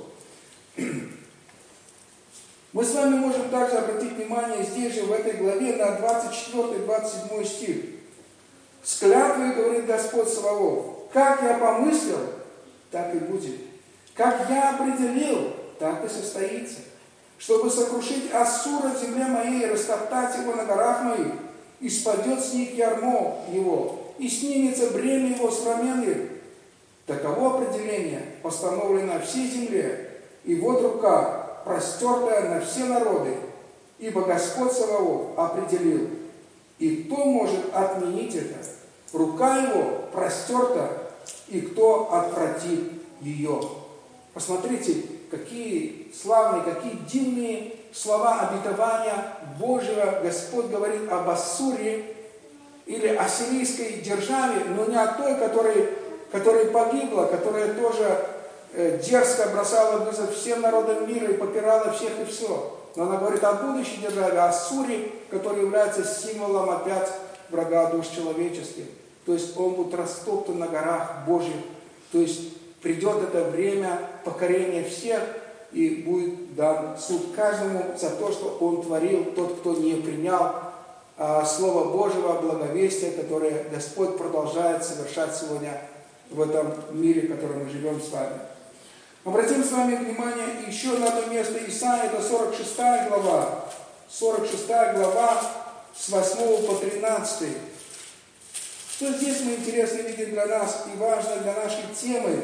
Мы с вами можем также обратить внимание здесь же, в этой главе, на 24-27 стих. «С клятвой, говорит Господь Саваоф, как я помыслил, так и будет. Как я определил, так и состоится. Чтобы сокрушить Ассура в земле моей, растоптать его на горах моих, и спадет с них ярмо его, и снимется бремя его с рамен их. Таково определение постановлено всей земле, и вот рука, простертая на все народы, ибо Господь Саваоф определил. И кто может отменить это? Рука его простерта, и кто отвратит ее?» Посмотрите, какие славные, какие дивные слова обетования Божьего. Господь говорит об Ассуре или ассирийской державе, но не о той, которая погибла, которая тоже дерзко бросала вызов всем народам мира и попирала всех и все. Но она говорит о будущей державе, о Ассуре, который является символом опять врага душ человеческих. То есть он будет растоптан на горах Божьих. То есть придет это время покорения всех, и будет дан суд каждому за то, что он творил, тот, кто не принял Слово Божьего, благовестия, которое Господь продолжает совершать сегодня в этом мире, в котором мы живем с вами. Обратим с вами внимание еще на одно место Исаия, это 46 глава. 46 глава с 8 по 13. Что здесь мы интересно видим для нас и важно для нашей темы?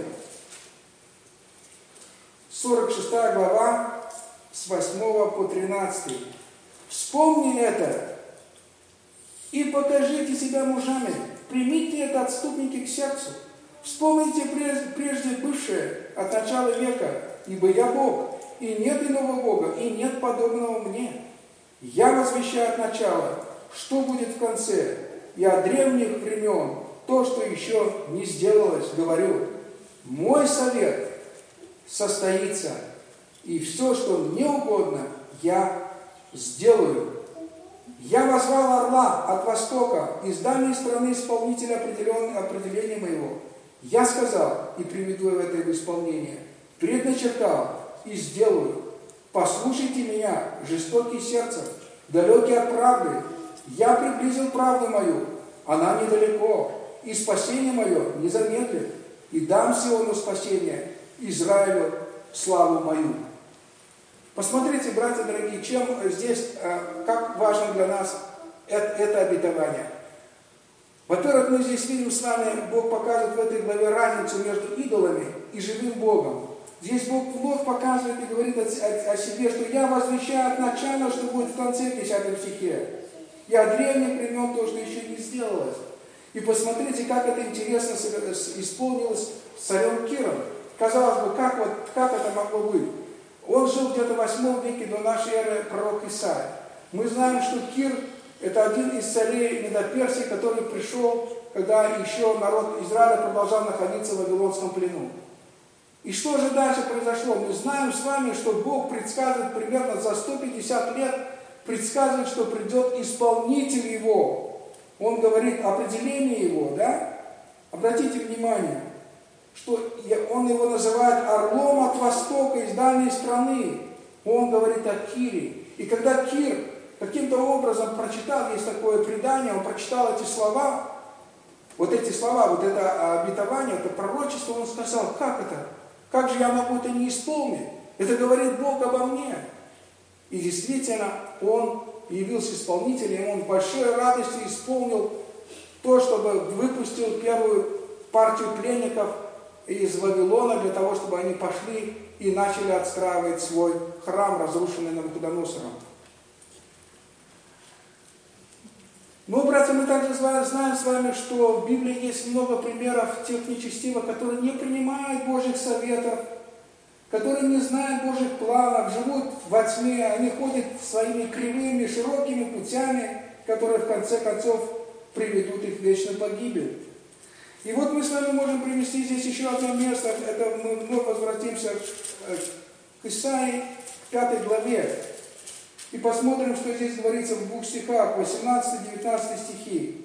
46 глава с 8 по 13. Вспомни это и покажите себя мужами. Примите это, отступники, к сердцу. Вспомните прежде бывшее от начала века, ибо я Бог, и нет иного Бога, и нет подобного мне. Я возвещаю от начала, что будет в конце, и от древних времен то, что еще не сделалось, говорю. Мой совет состоится, и все, что мне угодно, я сделаю. Я возвал орла от востока, из дальней страны исполнителя определения моего. Я сказал, и приведу в это в исполнение, предначертал и сделаю. Послушайте меня, жестокие сердцем, далекие от правды. Я приблизил правду мою, она недалеко, и спасение мое не замедлит, и дам Сиону спасение, Израилю славу мою. Посмотрите, братья дорогие, чем здесь, как важно для нас это обетование. Во-первых, мы здесь видим с вами, Бог показывает в этой главе разницу между идолами и живым Богом. Здесь Бог вновь показывает и говорит о себе, что я возвещаю от начала, что будет в конце 10 стихе. И от древних времен то, что еще не сделалось. И посмотрите, как это интересно исполнилось с царем Киром. Казалось бы, как это могло быть? Он жил где-то в 8 веке до нашей эры, пророк Исаия. Мы знаем, что Кир – это один из царей Медоперсии, который пришел, когда еще народ Израиля продолжал находиться в Вавилонском плену. И что же дальше произошло? Мы знаем с вами, что Бог предсказывает примерно за 150 лет, предсказывает, что придет исполнитель его. Он говорит определение его, да? Обратите внимание, что он его называет орлом от востока, из дальней страны. Он говорит о Кире. И когда Кир каким-то образом прочитал, есть такое предание, он прочитал эти слова, вот это обетование, это пророчество, он сказал, как это? Как же я могу это не исполнить? Это говорит Бог обо мне. И действительно, он явился исполнителем, он в большой радости исполнил то, чтобы выпустил первую партию пленников из Вавилона для того, чтобы они пошли и начали отстраивать свой храм, разрушенный Навуходоносором. Но, братья, мы также знаем с вами, что в Библии есть много примеров тех нечестивых, которые не принимают Божьих советов, которые не знают Божьих планов, живут во тьме, они ходят своими кривыми, широкими путями, которые в конце концов приведут их в вечную погибель. И вот мы с вами можем привести здесь еще одно место, это мы вновь возвратимся к Исаии, к 5 главе, и посмотрим, что здесь говорится в 2 стихах, 18-19 стихи.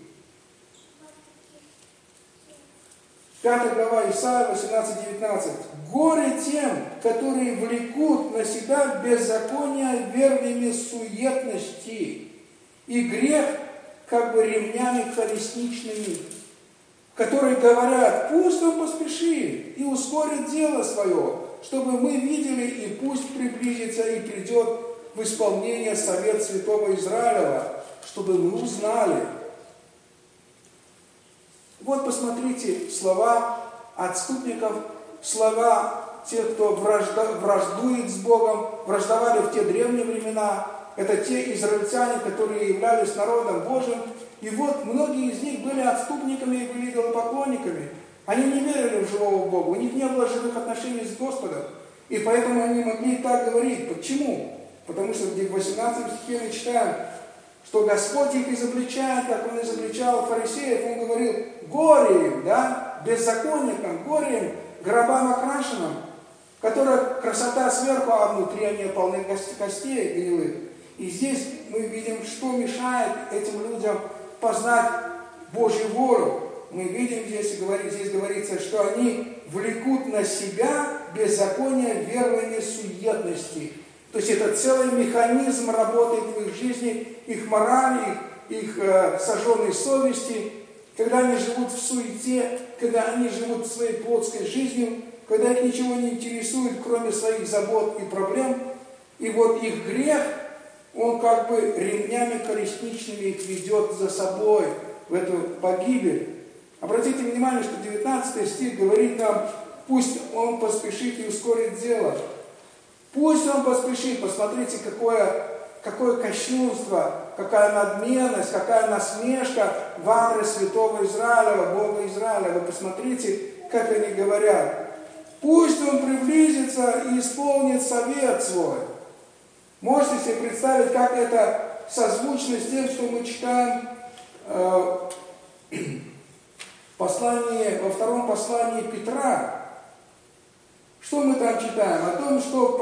5 глава Исаия, 18-19. «Горе тем, которые влекут на себя беззаконие верными суетности, и грех, как бы ремнями колесничными, которые говорят, пусть он поспешит и ускорит дело свое, чтобы мы видели, и пусть приблизится и придет в исполнение совет святого Израилева, чтобы мы узнали». Вот посмотрите слова отступников, слова тех, кто враждует с Богом, враждовали в те древние времена. Это те израильтяне, которые являлись народом Божьим. И вот многие из них были отступниками и были идолопоклонниками. Они не верили в живого Бога, у них не было живых отношений с Господом. И поэтому они могли так говорить. Почему? Потому что в 18 стихе мы читаем, что Господь их изобличает, как Он изобличал фарисеев. Он говорил, горе им, да, беззаконникам, горе им, гробам окрашенным, которая красота сверху, а внутри они полны костей гнилых. И здесь мы видим, что мешает этим людям познать Божью волю. Мы видим здесь говорится, что они влекут на себя беззаконие верными суетности. То есть это целый механизм работает в их жизни, их морали, их сожженной совести, когда они живут в суете, когда они живут своей плотской жизнью, когда их ничего не интересует, кроме своих забот и проблем, и вот их грех, он как бы ремнями колесничными их ведет за собой в эту погибель. Обратите внимание, что 19 стих говорит нам, пусть он поспешит и ускорит дело. Пусть он поспешит. Посмотрите, какое кощунство, какая надменность, какая насмешка в адрес святого Израилева, Бога Израиля. Вы посмотрите, как они говорят. Пусть он приблизится и исполнит совет свой. Можете себе представить, как это созвучно с тем, что мы читаем во втором послании Петра. Что мы там читаем? О том, что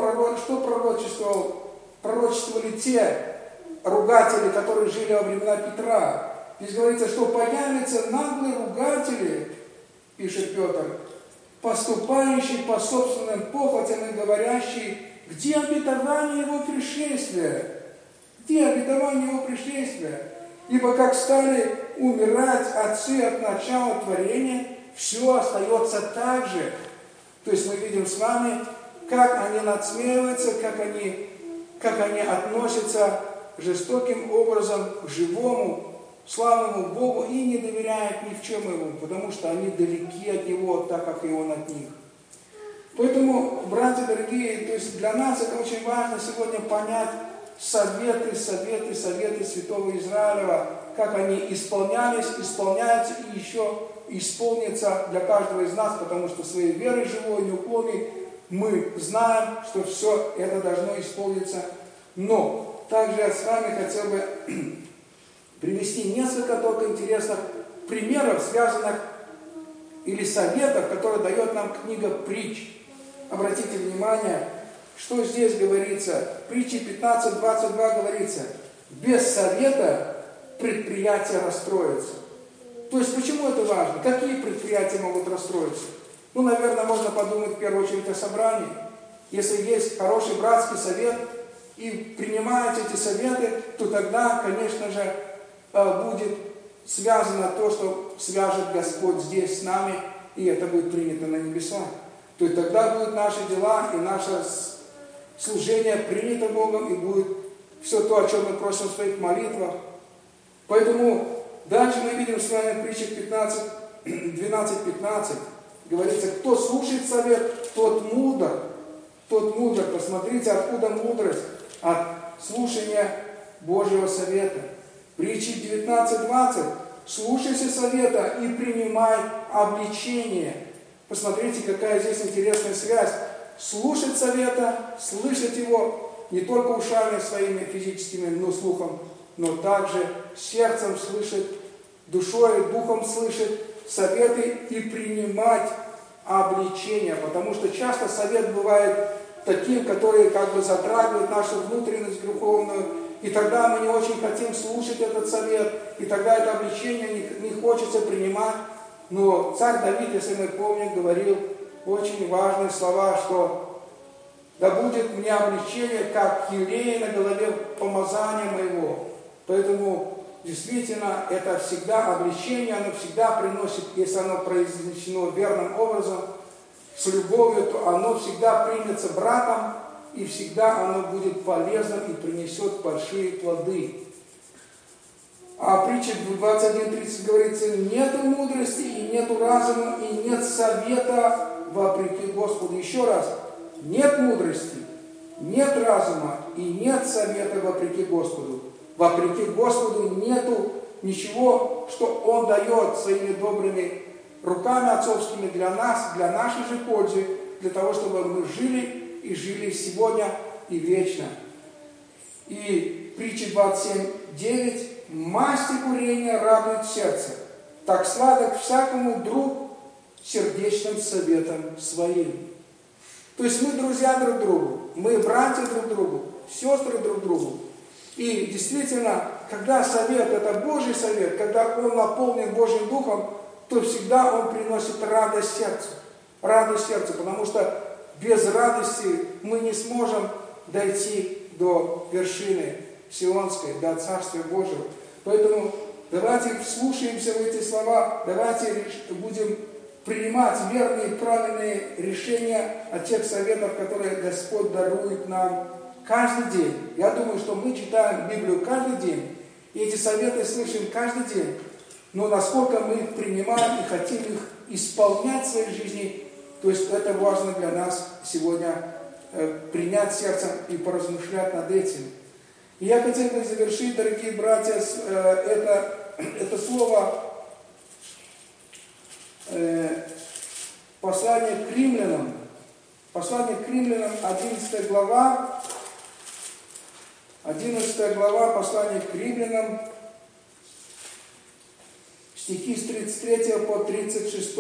пророчествовали те ругатели, которые жили во времена Петра. Здесь говорится, что появятся наглые ругатели, пишет Петр, поступающие по собственным похотям и говорящие, где обетование его пришествия? Где обетование его пришествия? Ибо как стали умирать отцы от начала творения, все остается так же. То есть мы видим с вами, как они надсмеиваются, как они относятся жестоким образом к живому, славному Богу и не доверяют ни в чем Ему, потому что они далеки от Него, так как и Он от них. Поэтому, братья дорогие, то есть для нас это очень важно сегодня понять советы святого Израилева, как они исполнялись, исполняются и еще исполнятся для каждого из нас, потому что своей верой живой, неуклонной мы знаем, что все это должно исполниться. Но также я с вами хотел бы привести несколько только интересных примеров, связанных или советов, которые дает нам книга Притч. Обратите внимание, что здесь говорится. Притчи 15:22 говорится: без совета предприятие расстроится. То есть почему это важно? Какие предприятия могут расстроиться? Ну, наверное, можно подумать в первую очередь о собрании. Если есть хороший братский совет и принимаете эти советы, то тогда, конечно же, будет связано то, что свяжет Господь здесь с нами, и это будет принято на небесах. То есть тогда будут наши дела и наше служение принято Богом, и будет все то, о чем мы просим в своих молитвах. Поэтому дальше мы видим с вами в притчах 12:15. Говорится, кто слушает совет, тот мудр. Тот мудр. Посмотрите, откуда мудрость? От слушания Божьего совета. Притчи 19:20. Слушайся совета и принимай обличение. Посмотрите, какая здесь интересная связь. Слушать совета, слышать его не только ушами своими физическими, но слухом, но также сердцем слышать, душой, духом слышать советы и принимать обличение. Потому что часто совет бывает таким, который как бы затрагивает нашу внутренность греховную, и тогда мы не очень хотим слушать этот совет, и тогда это обличение не хочется принимать. Но царь Давид, если мы помним, говорил очень важные слова, что да будет мне обличение, как елей на голове помазания моего. Поэтому действительно это всегда обличение, оно всегда приносит, если оно произнесено верным образом, с любовью, то оно всегда примется братом, и всегда оно будет полезным и принесет большие плоды. А притча 21:30 говорится: нету мудрости, и нету разума, и нет совета вопреки Господу. Еще раз, нет мудрости, нет разума, и нет совета вопреки Господу. Вопреки Господу нету ничего, что Он дает своими добрыми руками отцовскими для нас, для нашей же пользы, для того, чтобы мы жили и жили сегодня и вечно. И притча 27:9. Масти курения радует сердце, так сладок всякому друг сердечным советом своим. То есть мы друзья друг другу, мы братья друг другу, сестры друг другу. И действительно, когда совет, это Божий совет, когда он наполнен Божьим Духом, то всегда он приносит радость сердцу. Радость сердцу, потому что без радости мы не сможем дойти до вершины Сионской, до Царствия Божьего. Поэтому давайте вслушаемся в эти слова, давайте будем принимать верные и правильные решения от тех советов, которые Господь дарует нам каждый день. Я думаю, что мы читаем Библию каждый день, и эти советы слышим каждый день. Но насколько мы их принимаем и хотим их исполнять в своей жизни, то есть это важно для нас сегодня принять сердцем и поразмышлять над этим. И я хотел бы завершить, дорогие братья, это слово послание к римлянам. Послание к римлянам, 11 глава, послание к римлянам, стихи с 33 по 36.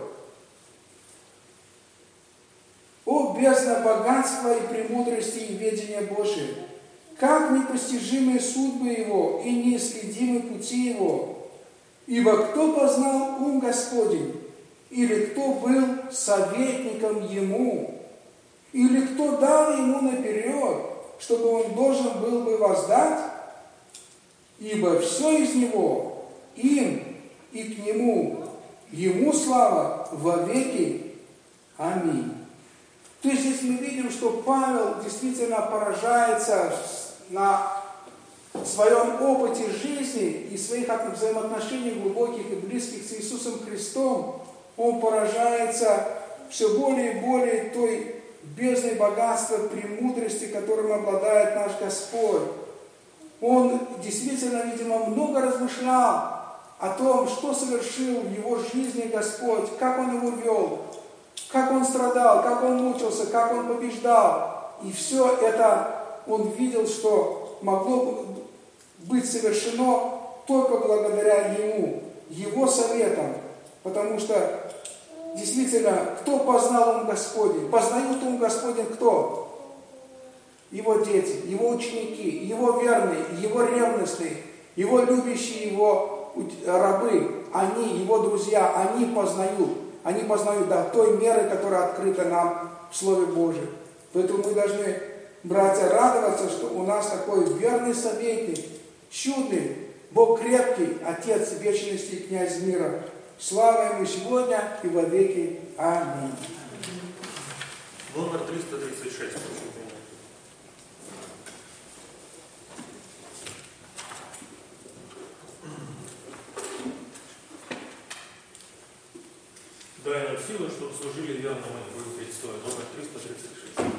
«О, бездна богатства и премудрости и ведения Божия! Как непостижимы судьбы Его и неисследимы пути Его! Ибо кто познал ум Господень? Или кто был советником Ему? Или кто дал Ему наперед, чтобы Он должен был бы воздать? Ибо все из Него, им и к Нему, Ему слава во веки. Аминь». То есть здесь мы видим, что Павел действительно поражается на своем опыте жизни и своих взаимоотношениях глубоких и близких с Иисусом Христом. Он поражается все более и более той бездной богатства, премудрости, которым обладает наш Господь. Он действительно, видимо, много размышлял о том, что совершил в его жизни Господь, как Он его вел, как он страдал, как он мучился, как он побеждал. И все это он видел, что могло быть совершено только благодаря ему, его советам. Потому что действительно, кто познал ум Господень? Познают ум Господень кто? Его дети, его ученики, его верные, его ревностные, его любящие его рабы, они, его друзья, они познают до той меры, которая открыта нам в Слове Божьем. Поэтому мы должны, братья, радоваться, что у нас такой верный советник, чудный, Бог крепкий, Отец вечности и Князь мира. Слава Ему сегодня и во веки. Аминь. Номер 336. Дай нам силы, чтобы служили верно мы Твою Христу. Номер 336.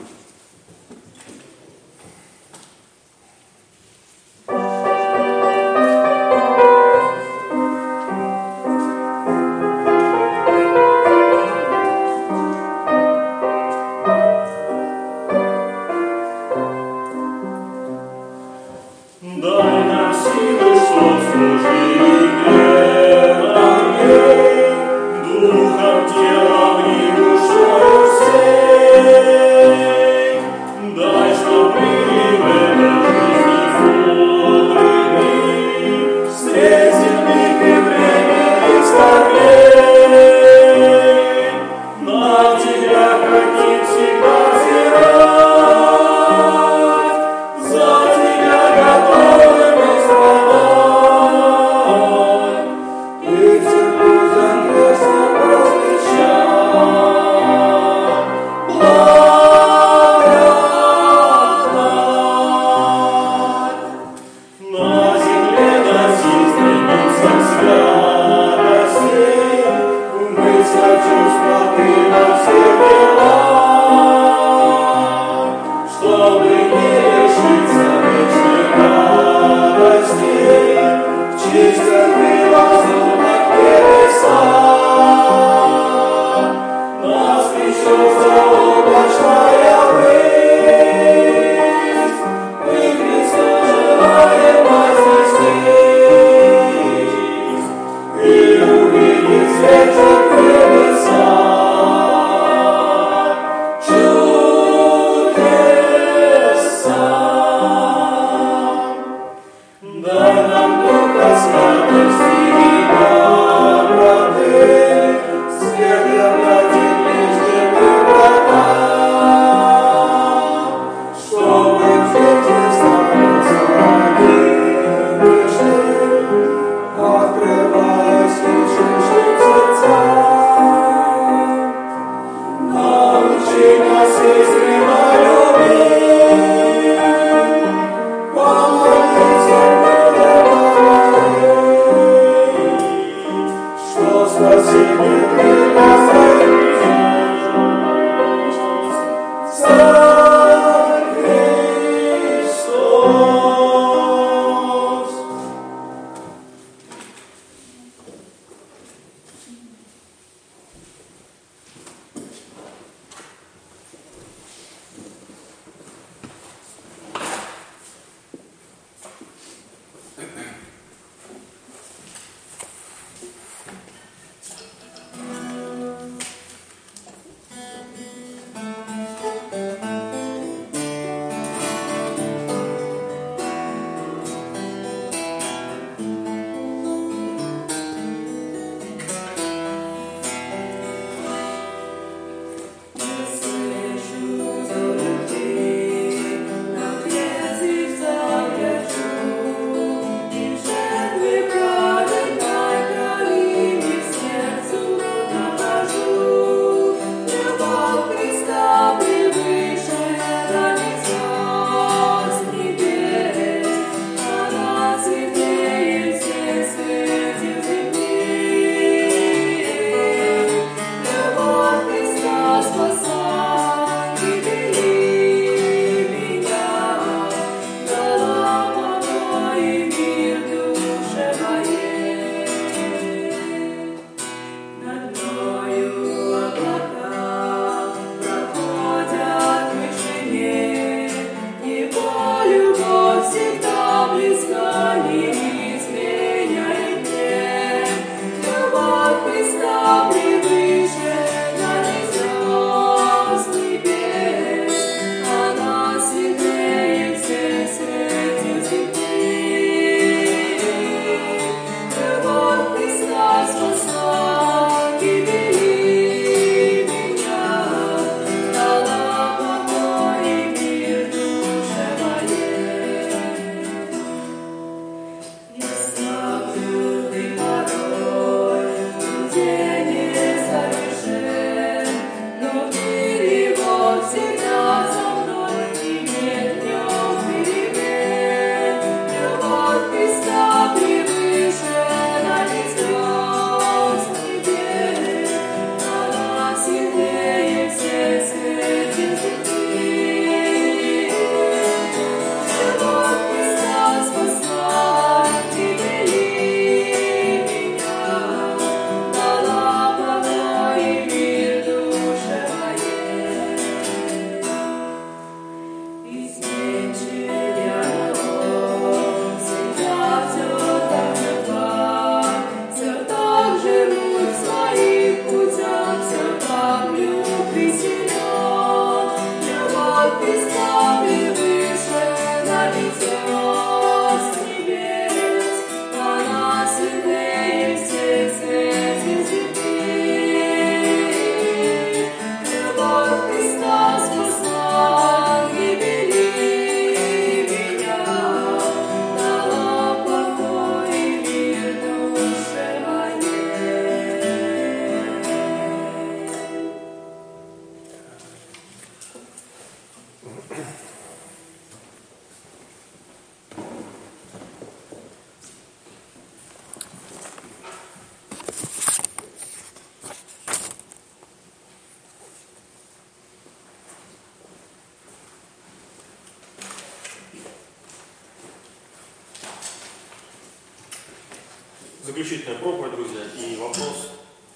Заключительная проповедь, друзья, и вопрос.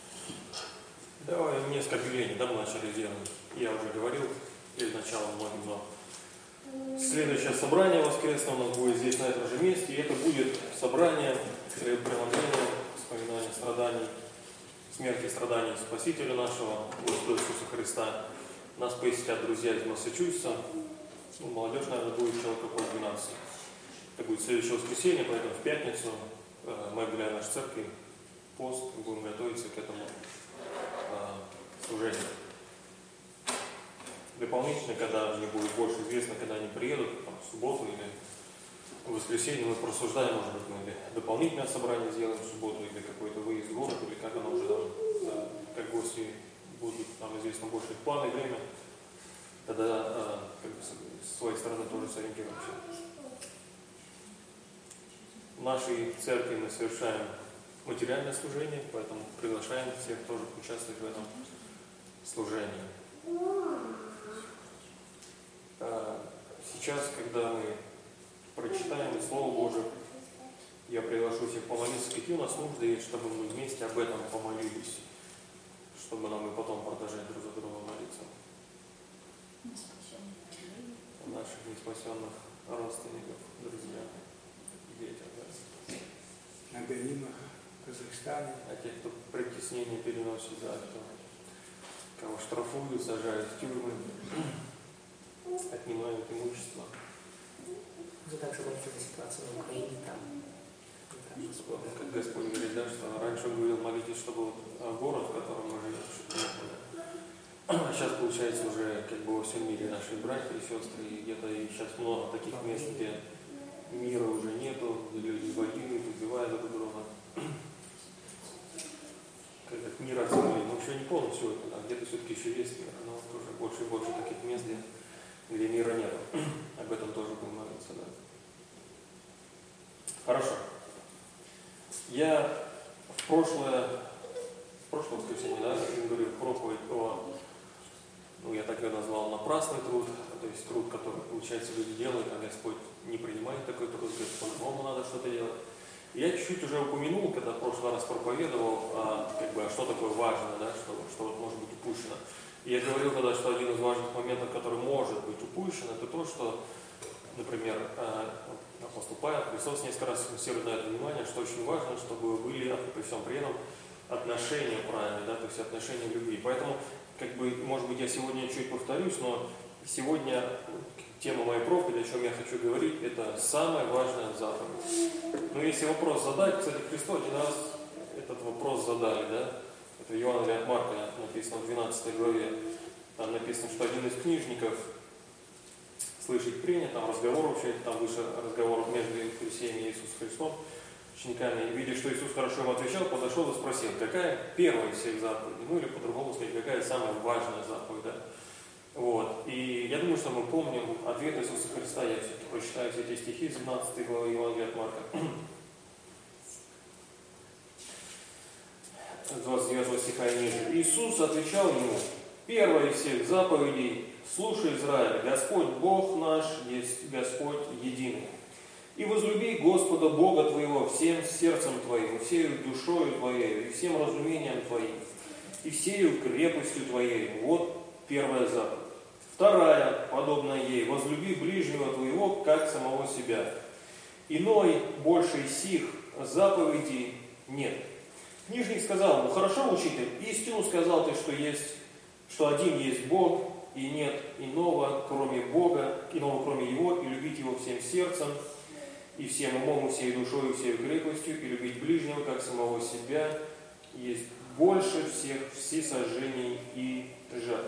Давай несколько объявлений, да, мы начали делать. Я уже говорил перед началом многим, но следующее собрание воскресное у нас будет здесь, на этом же месте, и это будет собрание преломления, вспоминания страданий, смерти и страданий Спасителя нашего, Господа Иисуса Христа. Нас посетят друзья из Массачусетса, молодежь, наверное, будет человек около 12. Это будет следующее воскресенье, поэтому в пятницу мы объявляем нашей церкви пост, будем готовиться к этому служению. Дополнительно, когда мне будет больше известно, когда они приедут, там, в субботу или в воскресенье, мы просуждаем, может быть, мы или дополнительное собрание сделаем в субботу, или какой-то выезд в город, или как оно уже там, как гости будут, нам известно больше их планы, время, тогда как бы, с своей стороны тоже сориентируемся. В нашей церкви мы совершаем материальное служение, поэтому приглашаем всех тоже участвовать в этом служении. Сейчас, когда мы прочитаем Слово Божие, я приглашу всех помолиться, какие у нас нужды есть, чтобы мы вместе об этом помолились, чтобы нам и потом продолжать друг за другом молиться. О наших неспасенных родственников, друзьях, детях. Да. На Беримах, в Казахстане. А те, кто притеснение переносит, да, кого штрафуют, сажают в тюрьмы, отнимают имущество. Также большая ситуация в Украине там. Как Господь говорит, да, что раньше Он говорил, молитесь, чтобы город, в котором мы живем, чтобы не было. А сейчас, получается, уже как бы во всем мире наши братья и сестры, и где-то и сейчас много таких мест, где мира уже нету, где люди воюют, убивают друг друга. Как мир от земли, но еще не полностью это, да, где-то все-таки еще есть мир, но тоже больше и больше таких мест, где мира нету. Об этом тоже будем молиться, да. Хорошо. Я в прошлое воскресенье, да, говорил проповедь о, я так ее назвал, напрасный труд, то есть труд, который, получается, люди делают, а Господь не принимает такой труд, говорит, по-другому надо что-то делать. Я чуть-чуть уже упомянул, когда в прошлый раз проповедовал, что такое важное, да, что вот может быть упущено. И я говорил тогда, что один из важных моментов, который может быть упущен, это то, что, например, апостол Павел, Христос несколько раз акцентирует на это внимание, что очень важно, чтобы были при всем при этом отношения правильные, да, то есть отношения любви. Поэтому, может быть, я сегодня чуть повторюсь, но сегодня тема моей проповеди, о чем я хочу говорить, это самая важная заповедь. Но если вопрос задать, кстати, Христос один раз этот вопрос задали, да? Это в Евангелии от Марка написано в 12 главе. Там написано, что один из книжников слышать принят, там разговор вообще, там выше разговор между Фарисеями и Иисусом Христом, учениками. И видя, что Иисус хорошо им отвечал, подошел и спросил, какая первая из всех заповедей, или по-другому сказать, какая самая важная заповедь, да? Вот. И я думаю, что мы помним ответ Иисуса Христа. Я все-таки прочитаю все эти стихи из 12 главы Евангелия от Марка. 29 стиха и ниже. Иисус отвечал ему, первая из всех заповедей, слушай, Израиль, Господь Бог наш есть Господь единый. И возлюби Господа Бога твоего всем сердцем твоим, всею душою твоей, и всем разумением твоим, и всею крепостью твоей. Вот первая заповедь. Вторая, подобная ей, возлюби ближнего твоего, как самого себя. Иной, больше сих заповедей нет. Книжник сказал ему, хорошо, учитель, истину сказал ты, что один есть Бог, и нет иного, кроме Бога, иного, кроме Его, и любить Его всем сердцем, и всем умом, и всей душой, и всей крепостью, и любить ближнего, как самого себя, есть больше всех всесожжений и жертв.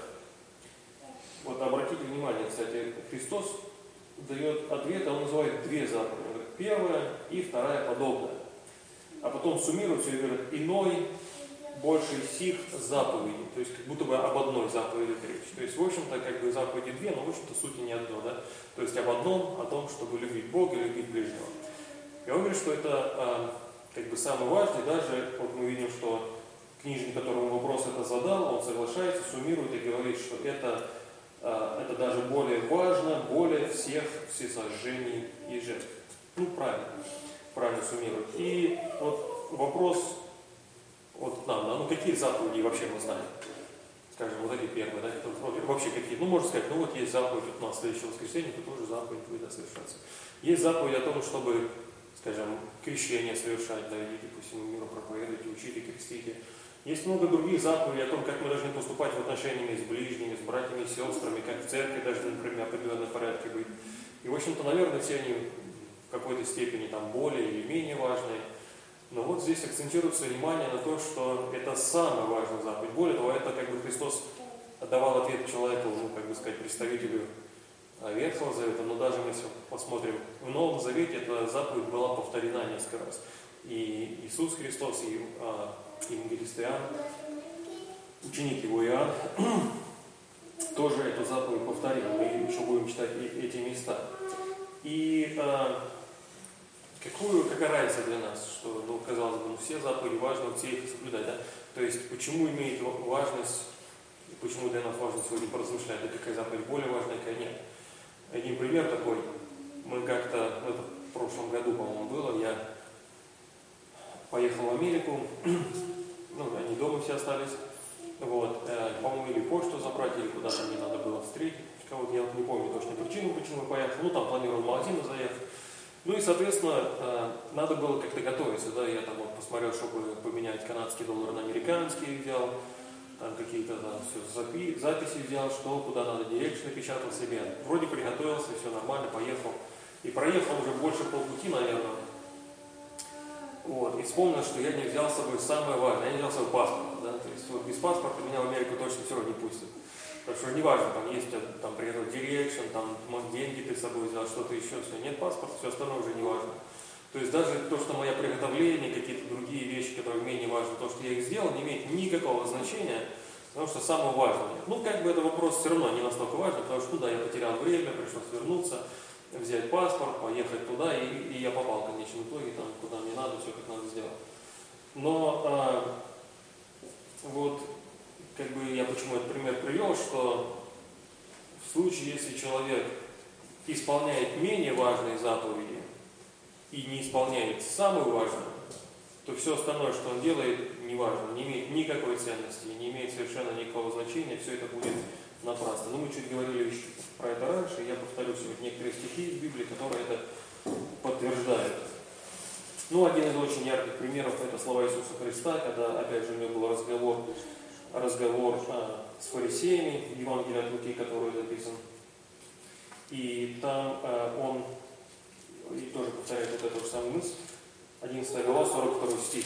Вот обратите внимание, кстати, Христос дает ответ, он называет две заповеди. Первая и вторая подобная. А потом суммирует все и говорит, иной больше сих заповедей. То есть как будто бы об одной заповеди речь. То есть, в общем-то, заповеди две, но в общем-то сути не одно, да? То есть об одном, о том, чтобы любить Бога и любить ближнего. И он говорит, что это самое важное, даже вот мы видим, что книжник, которому вопрос это задал, он соглашается, суммирует и говорит, что это даже более важно, более всех всесожжений и жертв. Правильно суммирует. И вот вопрос вот нам, да, какие заповеди вообще мы знаем? Скажем, вот эти первые, да, вообще какие? Можно сказать, вот есть заповедь у нас в следующее воскресенье, это тоже заповедь будет совершаться. Есть заповедь о том, чтобы, скажем, крещение совершать, да, идите по всему миру проповедуйте, учите, крестите. Есть много других заповедей о том, как мы должны поступать в отношениях с ближними, с братьями и сестрами, как в церкви должны, например, определенном порядке быть. И, в общем-то, наверное, все они в какой-то степени там более или менее важные. Но вот здесь акцентируется внимание на то, что это самая важная заповедь. Более того, это Христос давал ответ человеку, представителю Ветхого Завета, но даже если посмотрим в Новом Завете, эта заповедь была повторена несколько раз. И Иисус Христос, и евангелист Иоанн, ученик его Иоанн, тоже эту заповедь повторил. Мы еще будем читать эти места. И какую какая разница для нас, что, ну, казалось бы, ну, все заповеди важно, все их соблюдать, да? То есть, почему имеет важность, почему для нас важно сегодня поразмышлять, да, какая заповедь более важная, какая нет. Один пример такой, мы как-то, это в прошлом году, по-моему, было, я поехал в Америку, ну, они дома все остались, вот, по-моему, или почту забрать, или куда-то мне надо было встретить кого-то, я вот не помню точно причину, почему я поехал, ну, там планировал в магазин заехать. Ну и, соответственно, надо было как-то готовиться, да, я там вот посмотрел, чтобы поменять канадский доллар на американский, взял, там какие-то, да, все записи взял, что, куда надо, директ напечатал себе. Вроде приготовился, все нормально, поехал. И проехал уже больше полпути, наверное. Вот, и вспомнил, что я не взял с собой самое важное, я не взял с собой паспорт, да, то есть вот без паспорта меня в Америку точно все равно не пустят. Потому что неважно, там есть, там, приготовить дирекшн, там, деньги ты с собой взял, что-то еще, все, нет паспорта, все остальное уже не важно. То есть даже то, что мое приготовление, какие-то другие вещи, которые менее важны, то, что я их сделал, не имеет никакого значения, потому что самое важное. Ну, как бы это вопрос все равно не настолько важен, потому что туда я потерял время, пришлось вернуться, взять паспорт, поехать туда, и я попал в конечном итоге, там, куда мне надо, все как надо сделать. Но вот, как бы я почему этот пример привел, что в случае, если человек исполняет менее важные заповеди и не исполняет самую важную, то все остальное, что он делает, не важно, не имеет никакой ценности, не имеет совершенно никакого значения, все это будет напрасно. Ну, мы чуть говорили еще про это раньше, я повторю сегодня некоторые стихи из Библии, которые это подтверждают. Ну, один из очень ярких примеров – это слова Иисуса Христа, когда, опять же, у него был разговор с фарисеями, в Евангелии от Луки, который записан. И там он и тоже повторяет вот эту же самую мысль. 11 глава, 42 стих.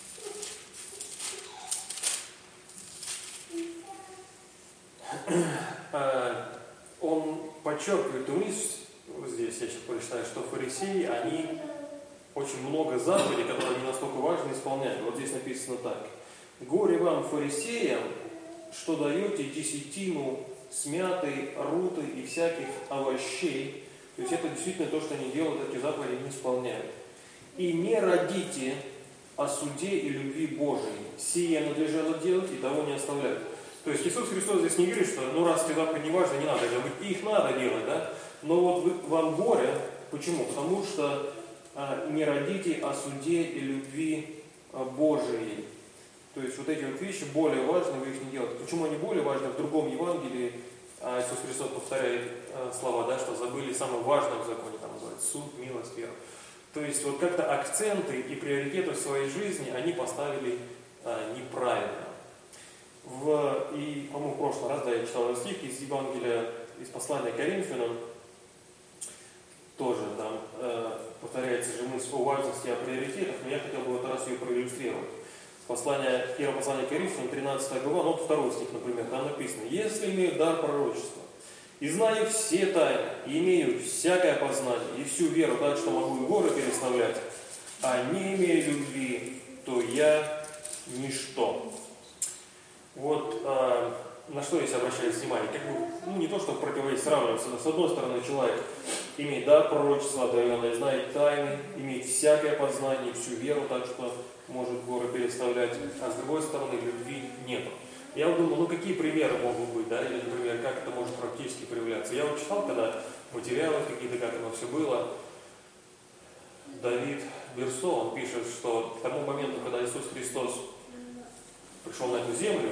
Он подчеркивает ту мысль, здесь я сейчас прочитаю, что фарисеи, они очень много заповедей, которые не настолько важны, исполняют. Вот здесь написано так. «Горе вам, фарисеям, что даете десятину смятой, руты и всяких овощей». То есть это действительно то, что они делают, эти заповеди не исполняют. «И не родите о суде и любви Божией. Сие надлежало делать, и того не оставлять». То есть Иисус Христос здесь не говорит, что ну раз эти заповеди не важны, не надо делать. Их надо делать, да? Но вот вам горе. Почему? Потому что не родите о суде и любви Божией. То есть вот эти вот вещи более важны, вы их не делаете. Почему они более важны? В другом Евангелии Иисус Христос повторяет слова, да, что забыли самое важное в законе, там называется суд, милость, вера. То есть вот как-то акценты и приоритеты в своей жизни они поставили неправильно. И, по-моему, в прошлый раз, да, я читал этот стих из Евангелия, из послания к Коринфянам, тоже там повторяется же мысль о важности, о приоритетах, но я хотел бы в этот раз ее проиллюстрировать. Первое послание к Коринфянам, 13 глава, ну, 2 стих, например, там написано: «Если имею дар пророчества, и знаю все тайны, и имею всякое познание, и всю веру так, что могу и горы переставлять, а не имею любви, то я ничто». Вот на что здесь обращаюсь внимание. Как бы, ну, не то, что противовес сравниваться, но с одной стороны человек имеет дар пророчества, одаренный, знает тайны, имеет всякое познание, всю веру, так что может горы переставлять, а с другой стороны любви нету. Я вот думал, ну какие примеры могут быть, да, или, например, как это может практически проявляться. Я вот читал, когда материалы какие-то, как оно все было. Давид Берсо, он пишет, что к тому моменту, когда Иисус Христос пришел на эту землю,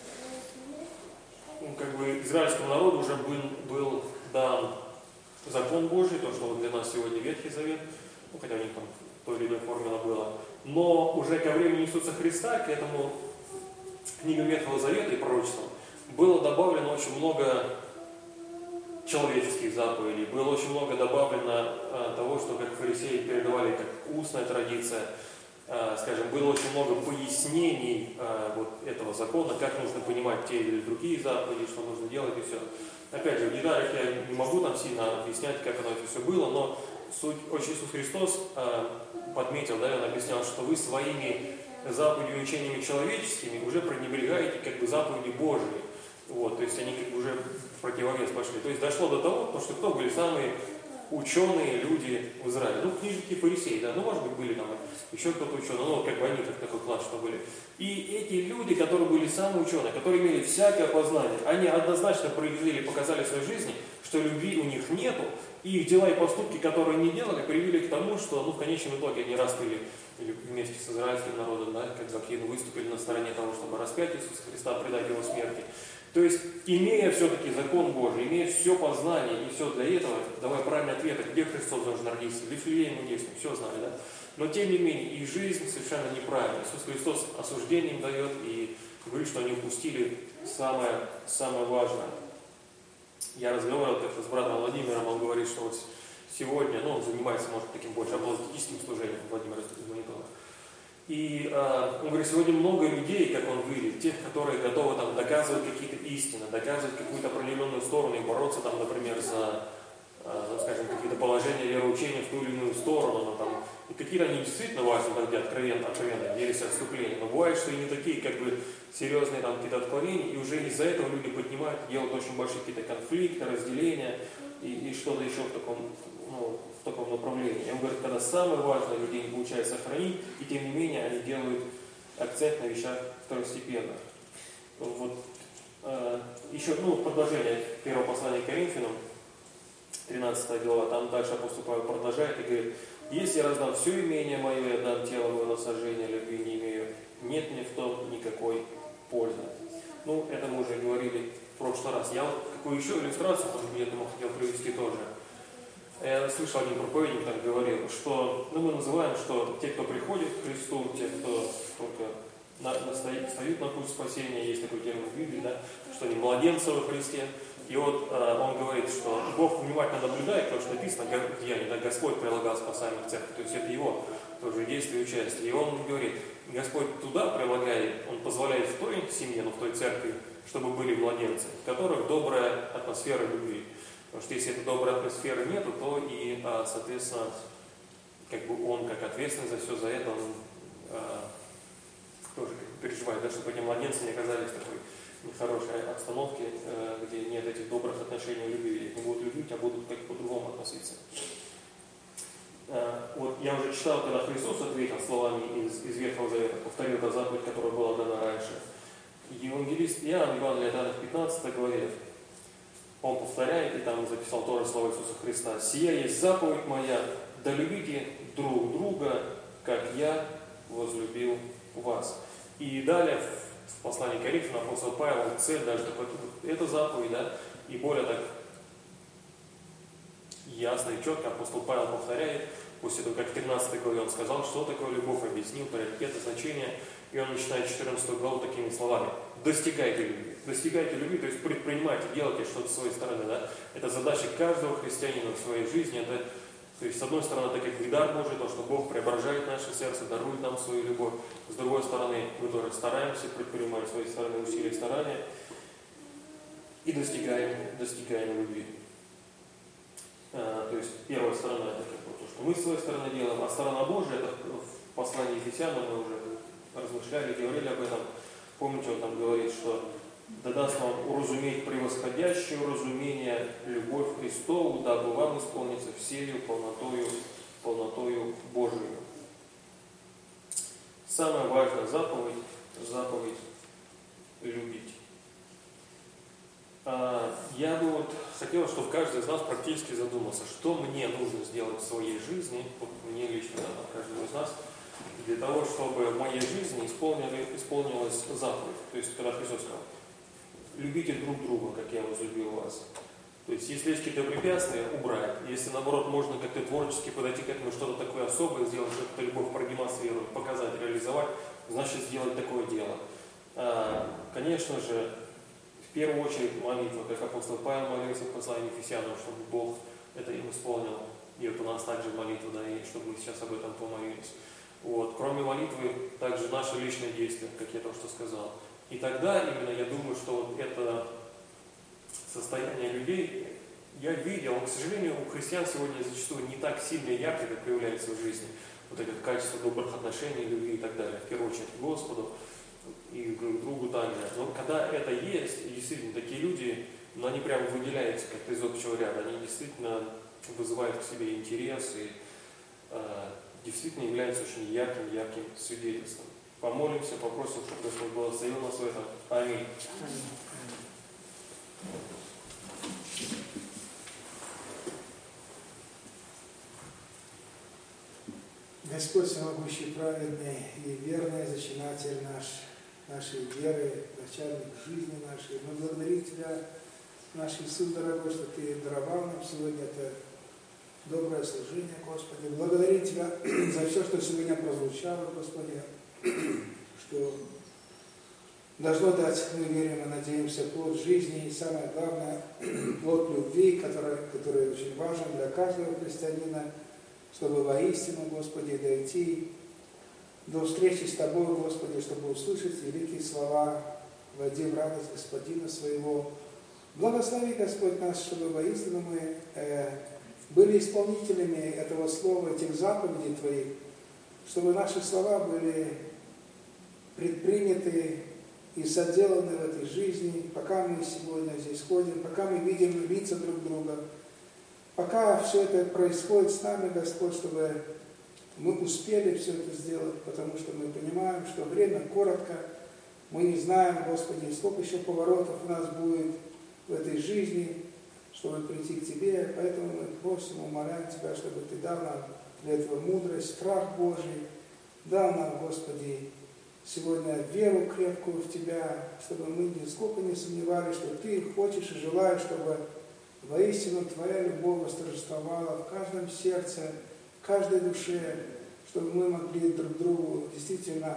ну, как бы израильскому народу уже был дан закон Божий, то, что для нас сегодня Ветхий Завет, ну, хотя у них там в той или иной форме оно было. Но уже ко времени Иисуса Христа, к этому книгам Ветхого Завета и пророчествам, было добавлено очень много человеческих заповедей, было очень много добавлено того, что как фарисеи передавали как устная традиция, скажем, было очень много пояснений вот этого закона, как нужно понимать те или другие заповеди, что нужно делать и все. Опять же, в деталях я не могу там сильно объяснять, как оно это все было, но суть, Иисус Христос подметил, да, он объяснял, что вы своими заповедями и учениями человеческими уже пренебрегаете как бы заповеди Божии. Вот, то есть они как бы уже в противовес пошли. То есть дошло до того, что кто были самые ученые люди в Израиле. Ну, книжники фарисеи, да, ну, может быть, были там еще кто-то ученый, ну, как бы они как такой класс, что были. И эти люди, которые были самые ученые, которые имели всякое познание, они однозначно проявили, показали в своей жизни, что любви у них нету, и их дела и поступки, которые они делали, привели к тому, что, ну, в конечном итоге они распили вместе с израильским народом, да, как Закхин, выступили на стороне того, чтобы распять Иисуса Христа, предать его смерти. То есть, имея все-таки закон Божий, имея все познание и все для этого, давая правильный ответ, где Христос должен родиться, в Вифлееме, Иудейском, все знали, да? Но тем не менее, их жизнь совершенно неправильна. Иисус Христос осуждение им дает и говорит, что они упустили самое важное. Я разговаривал как-то с братом Владимиром, он говорит, что вот сегодня, ну, он занимается, может, таким больше апологетическим служением, Владимир из Монитора. И он говорит, сегодня много людей, как он видит, тех, которые готовы там доказывать какие-то истины, доказывать какую-то определенную сторону и бороться там, например, за, ну, скажем, какие-то положения вероучения в ту или иную сторону, но, там, и какие-то они действительно важны, там, где откровенно ересь отступления, но бывает, что и не такие, как бы, серьезные там какие-то отклонения, и уже из-за этого люди поднимают, делают очень большие какие-то конфликты, разделения и что-то еще в таком, ну, в таком направлении. Он говорит, когда самое важное людей не получается сохранить, и тем не менее они делают акцент на вещах второстепенных. Вот, еще, ну, продолжение первого послания к Коринфянам, 13 глава, там дальше апостол Павел продолжает и говорит, если я раздам все имение мое и отдам тело мое на сожжение, любви не имею, нет мне в том никакой пользы. Ну, это мы уже говорили в прошлый раз. Я вот какую еще иллюстрацию, может быть, этому хотел привести тоже. Я слышал, один проповедник так говорил, что, ну, мы называем, что те, кто приходит к Христу, те, кто только встают на путь спасения, есть такой термин в Библии, да, что они младенцы во Христе. И вот он говорит, что Бог внимательно наблюдает, потому что написано в Деянии, да, Господь прилагал спасаемых в церковь, то есть это его тоже действие и участие. И он говорит, Господь туда прилагает, он позволяет в той семье, но в той церкви, чтобы были младенцы, в которых добрая атмосфера любви. Потому что если этой доброй атмосферы нету, то и, соответственно, как бы он, как ответственный за все за это, он тоже как бы переживает, да, чтобы эти младенцы не оказались в такой нехорошей обстановке, где нет этих добрых отношений любви. Их не будут любить, а будут как по-другому относиться. Вот я уже читал, когда Христос ответил словами из Ветхого Завета, повторил эту заповедь, которая была дана раньше. Евангелист Иоанн, Евангелие от Иоанна в 15 главе, он повторяет, и там записал тоже слова Иисуса Христа. «Сия есть заповедь моя, да любите друг друга, как я возлюбил вас». И далее в послании к Коринфянам апостол Павел цель даже такой, это заповедь, да, и более так ясно и четко апостол Павел повторяет, после того, как в 13 главе он сказал, что такое любовь, объяснил приоритеты, значения, и он начинает 14 главу такими словами. Достигайте любви, то есть предпринимайте, делайте что-то с своей стороны, да. Это задача каждого христианина в своей жизни, это, то есть, с одной стороны, это как бы дар Божий, то, что Бог преображает наше сердце, дарует нам свою любовь. С другой стороны, мы тоже стараемся, предпринимаем свои стороны усилия и старания и достигаем любви. То есть, первая сторона, это как бы то, что мы с своей стороны делаем, а сторона Божия, это в послании Ефесянам мы уже размышляли, говорили об этом. Помните, он там говорит, что да даст вам уразуметь превосходящее уразумение любовь Христову, дабы вам исполниться всею полнотою Божию. Самая важная заповедь любить. Я бы вот хотел, чтобы каждый из нас практически задумался, что мне нужно сделать в своей жизни, вот мне лично, каждому из нас, для того, чтобы в моей жизни исполнилась заповедь. То есть, когда Христос сказал, любите друг друга, как я возлюбил вас. То есть, если есть какие-то препятствия, убрать. Если, наоборот, можно как-то творчески подойти к этому, что-то такое особое сделать, что-то любовь продемонстрировать, показать, реализовать, значит, сделать такое дело. Конечно же, в первую очередь молитва, как апостол Павел молился в послании Ефесянам, чтобы Бог это им исполнил. И вот у нас также молитва, да, и чтобы мы сейчас об этом помолились. Вот. Кроме молитвы, также наши личные действия, как я только что сказал. И тогда именно я думаю, что вот это состояние людей, я видел, к сожалению, у христиан сегодня зачастую не так сильно и ярко, как проявляется в жизни. Вот это качество добрых отношений, любви и так далее. В первую очередь к Господу и друг другу также. Но когда это есть, и действительно такие люди, но они прямо выделяются как-то из общего ряда. Они действительно вызывает к себе интерес и действительно является очень ярким свидетельством. Помолимся, попросим, чтобы Господь благословил нас в этом. Аминь. Господь всемогущий, праведный и верный зачинатель нашей веры, начальник жизни нашей, мы благодарим Тебя, наш Иисус дорогой, что Ты даровал нам сегодня это доброе служение, Господи. Благодарим Тебя за все, что сегодня прозвучало, Господи, что должно дать, мы верим и надеемся, плод жизни и, самое главное, плод любви, который очень важен для каждого христианина, чтобы воистину, Господи, дойти до встречи с Тобой, Господи, чтобы услышать великие слова «Войди в радость Господина своего». Благослови, Господь, нас, чтобы воистину мы были исполнителями этого слова, этих заповедей Твоих, чтобы наши слова были предприняты и соделаны в этой жизни, пока мы сегодня здесь ходим, пока мы видим лица друг друга, пока все это происходит с нами, Господь, чтобы мы успели все это сделать, потому что мы понимаем, что время коротко, мы не знаем, Господи, сколько еще поворотов у нас будет в этой жизни, чтобы прийти к Тебе, поэтому мы просим, умоляем Тебя, чтобы Ты дал нам для этого мудрость, страх Божий, дал нам, Господи, сегодня веру крепкую в Тебя, чтобы мы нисколько не сомневались, что Ты хочешь и желаешь, чтобы воистину Твоя любовь восторжествовала в каждом сердце, в каждой душе, чтобы мы могли друг другу действительно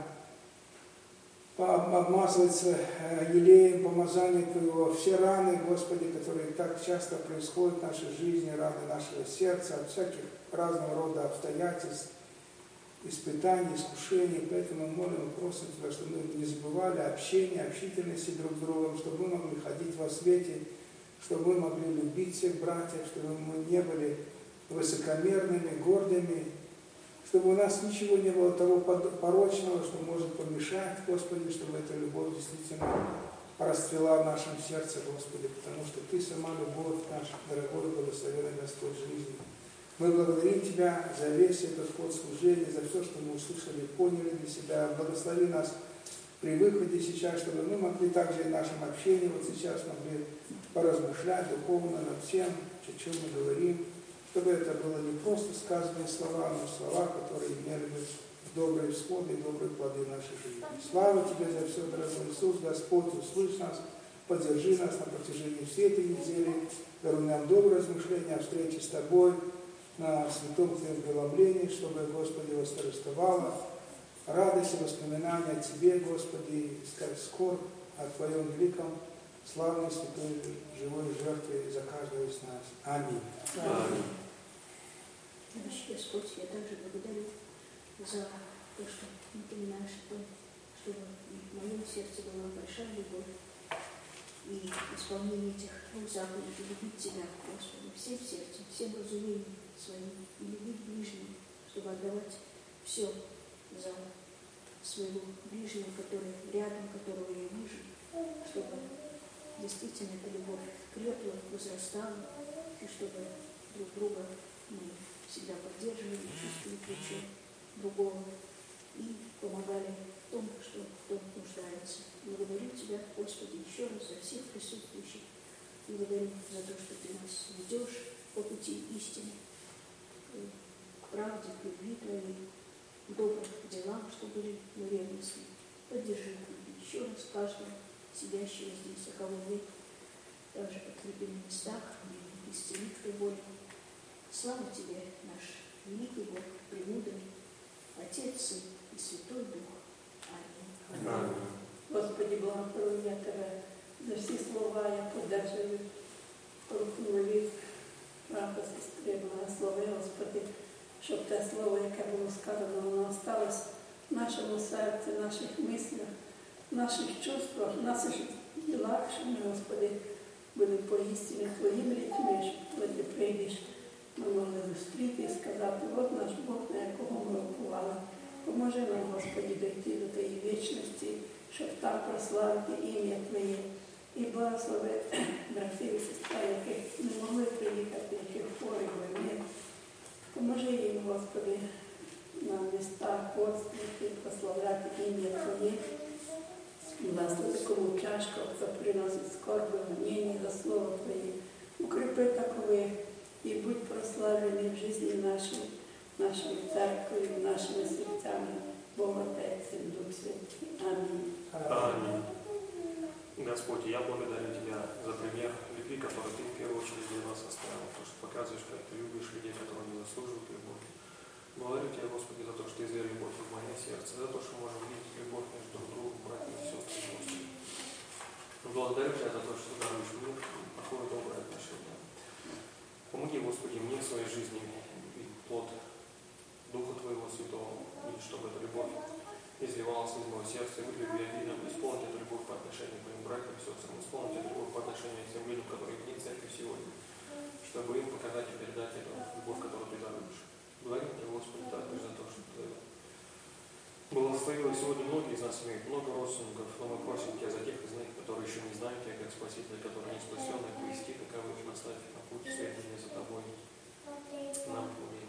обмазываться елеем помазания Твоего. Все раны, Господи, которые так часто происходят в нашей жизни, раны нашего сердца, от всяких разного рода обстоятельств, испытаний, искушений. Поэтому молим и просим Тебя, чтобы мы не забывали общения, общительности друг с другом, чтобы мы могли ходить во свете, чтобы мы могли любить всех братьев, чтобы мы не были высокомерными, гордыми, чтобы у нас ничего не было того порочного, что может помешать, Господи, чтобы эта любовь действительно расцвела в нашем сердце, Господи, потому что Ты сама любовь наша, дорогой, благословенный Господь жизни. Мы благодарим Тебя за весь этот ход служения, за все, что мы услышали и поняли для себя. Благослови нас при выходе сейчас, чтобы мы могли также и в нашем общении вот сейчас могли поразмышлять духовно над всем, о чем мы говорим, чтобы это было не просто сказанные слова, но слова, которые имели бы добрые всходы и добрые плоды нашей жизни. Слава Тебе за все, дорогой Иисус, Господь, услышь нас, поддержи нас на протяжении всей этой недели, даруй нам доброе размышление о встрече с Тобой на святом Твоем преломлении, чтобы, Господи, восторжествовала радость и воспоминания о Тебе, Господи, скорбь о Твоем великом, славной, святой, живой жертве за каждого из нас. Аминь. Аминь. Наш Господь, я также благодарю за то, что напоминаешь о том, чтобы в моем сердце была большая любовь и исполнение этих заповедей, любить Тебя, Господи, всем сердцем, всем разумением своим, и любить ближнего, чтобы отдавать все за своего ближнего, который рядом, которого я вижу, чтобы действительно эта любовь крепла, возрастала, и чтобы друг друга мы всегда поддерживали, чувствовали плечо другого и помогали в том, что кто нуждается. Благодарю Тебя, Господи, еще раз за всех присутствующих. Благодарю за то, что Ты нас ведешь по пути истины, к правде, к любви Твоей, к добрым делам, что были мы ревностны. Поддержи еще раз каждого сидящего здесь, а кого нет, даже в любимых местах, и исцели, кто болен. Слава Тебе, наш великий Бог, премудрый, Отец, Сын и Святой Дух. Аминь. Аминь. Господи, благослови я Тебе за всі слова, я подержую руку молитв, брата, сестри, благослови, Господи, щоб те слово, яке було сказано, воно осталось в нашому серці, в наших мислях, в наших чувствах, в наших ділах, що ми, Господи, були поістині Твоїми людьми, щоб коли Ти прийдеш, ми могли зустріти і сказати, от наш Бог, на якого ми уповали. Поможи нам, Господи, дійти до тієї вічності, щоб там прославити ім'я Твоє. І благослови брати і сестри, які не могли приїхати, які хворі були. Поможи їм, Господи, на містах подствувати, прославляти ім'я Твоє. Благослови, кому тяжко, хто приносить скорби, гоніння за Слово Твоє. Укріпи такових і будь прославлений в житті нашої церкви, нашими серцями, Бог Отець і Дух Святий. Амінь. Аминь. Господь, я благодарю Тебя за пример любви, который Ты в первую очередь для нас оставил, то, что показываешь, как Ты любишь людей, которые не заслуживают любовь. Благодарю Тебя, Господи, за то, что Ты излил любовь в мое сердце, за то, что мы можем видеть любовь между друг другом, братьями и сестрами, Господи. Благодарю Тебя за то, что Ты даруешь мне такое доброе отношение. Помоги, Господи, мне в своей жизни видеть плод Духа Твоего Святого, и чтобы эта любовь изливалась из моего сердца, и быть любвеобильным, исполнить эту любовь по отношению к моим братьям и сестрам, исполнить эту любовь по отношению к тем людям, которые вне церкви сегодня, чтобы им показать и передать эту любовь, которую Ты даруешь. Благодарю Тебя, Господи, также за то, что Ты благословил сегодня многие из нас имеют много родственников, но мы просим Тебя за тех из них, которые еще не знают Тебя как Спасителя, которые не спасены, повести таковых, наставь на путь следования за Тобой. Нам помоги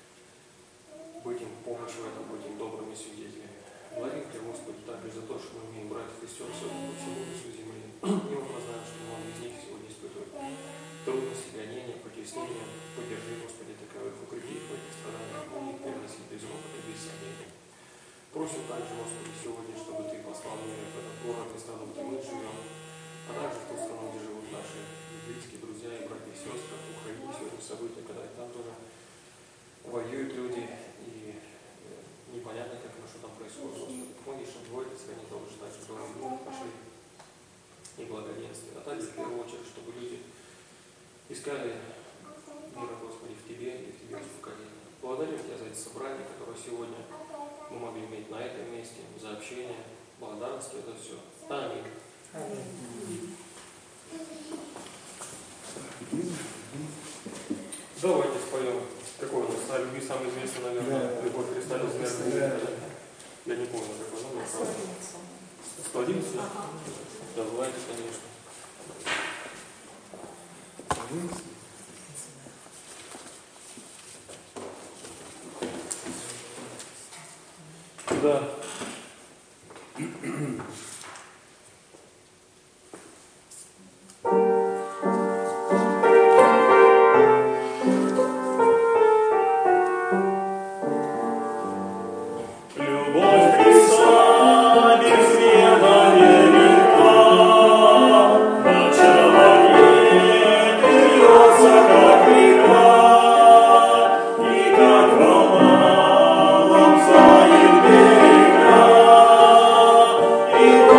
быть им помощью в этом, быть им добрыми свидетелями. Благодарим Тебя, Господи, также за то, что мы умеем брать христиан сегодня по всему лицу земли. И вот мы знаем, что многие из них сегодня испытывают трудности, гонения, притеснения. Поддержи, Господи, таковых, укрепи их в этих страданиях, помоги их переносить без ропота, без сомнений. Просим также, Господи, сегодня, чтобы Ты послал мир в этот город и страну, где мы живем, а также в ту страну, где живут наши близкие, друзья и братья и сестры. В Украине сегодня события, когда там тоже воюют люди, и непонятно, как что там происходит. Господи, помоги, чтобы Твой стране тоже так же было мир, пошли и благоденствие. А также в первую очередь, чтобы люди искали мира, Господи, в Тебе и в Тебе успокоение. Благодарю Тебя за это собрание, которое сегодня мы могли иметь на этом месте, за общение, благодарность Тебе за все. Аминь. Давайте споем. Какой у нас на любви самый известный, наверное, «Любовь Христа безмерная». Я не помню, какой номер. 111? Да, давайте, конечно. Да. И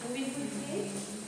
Moving quickly.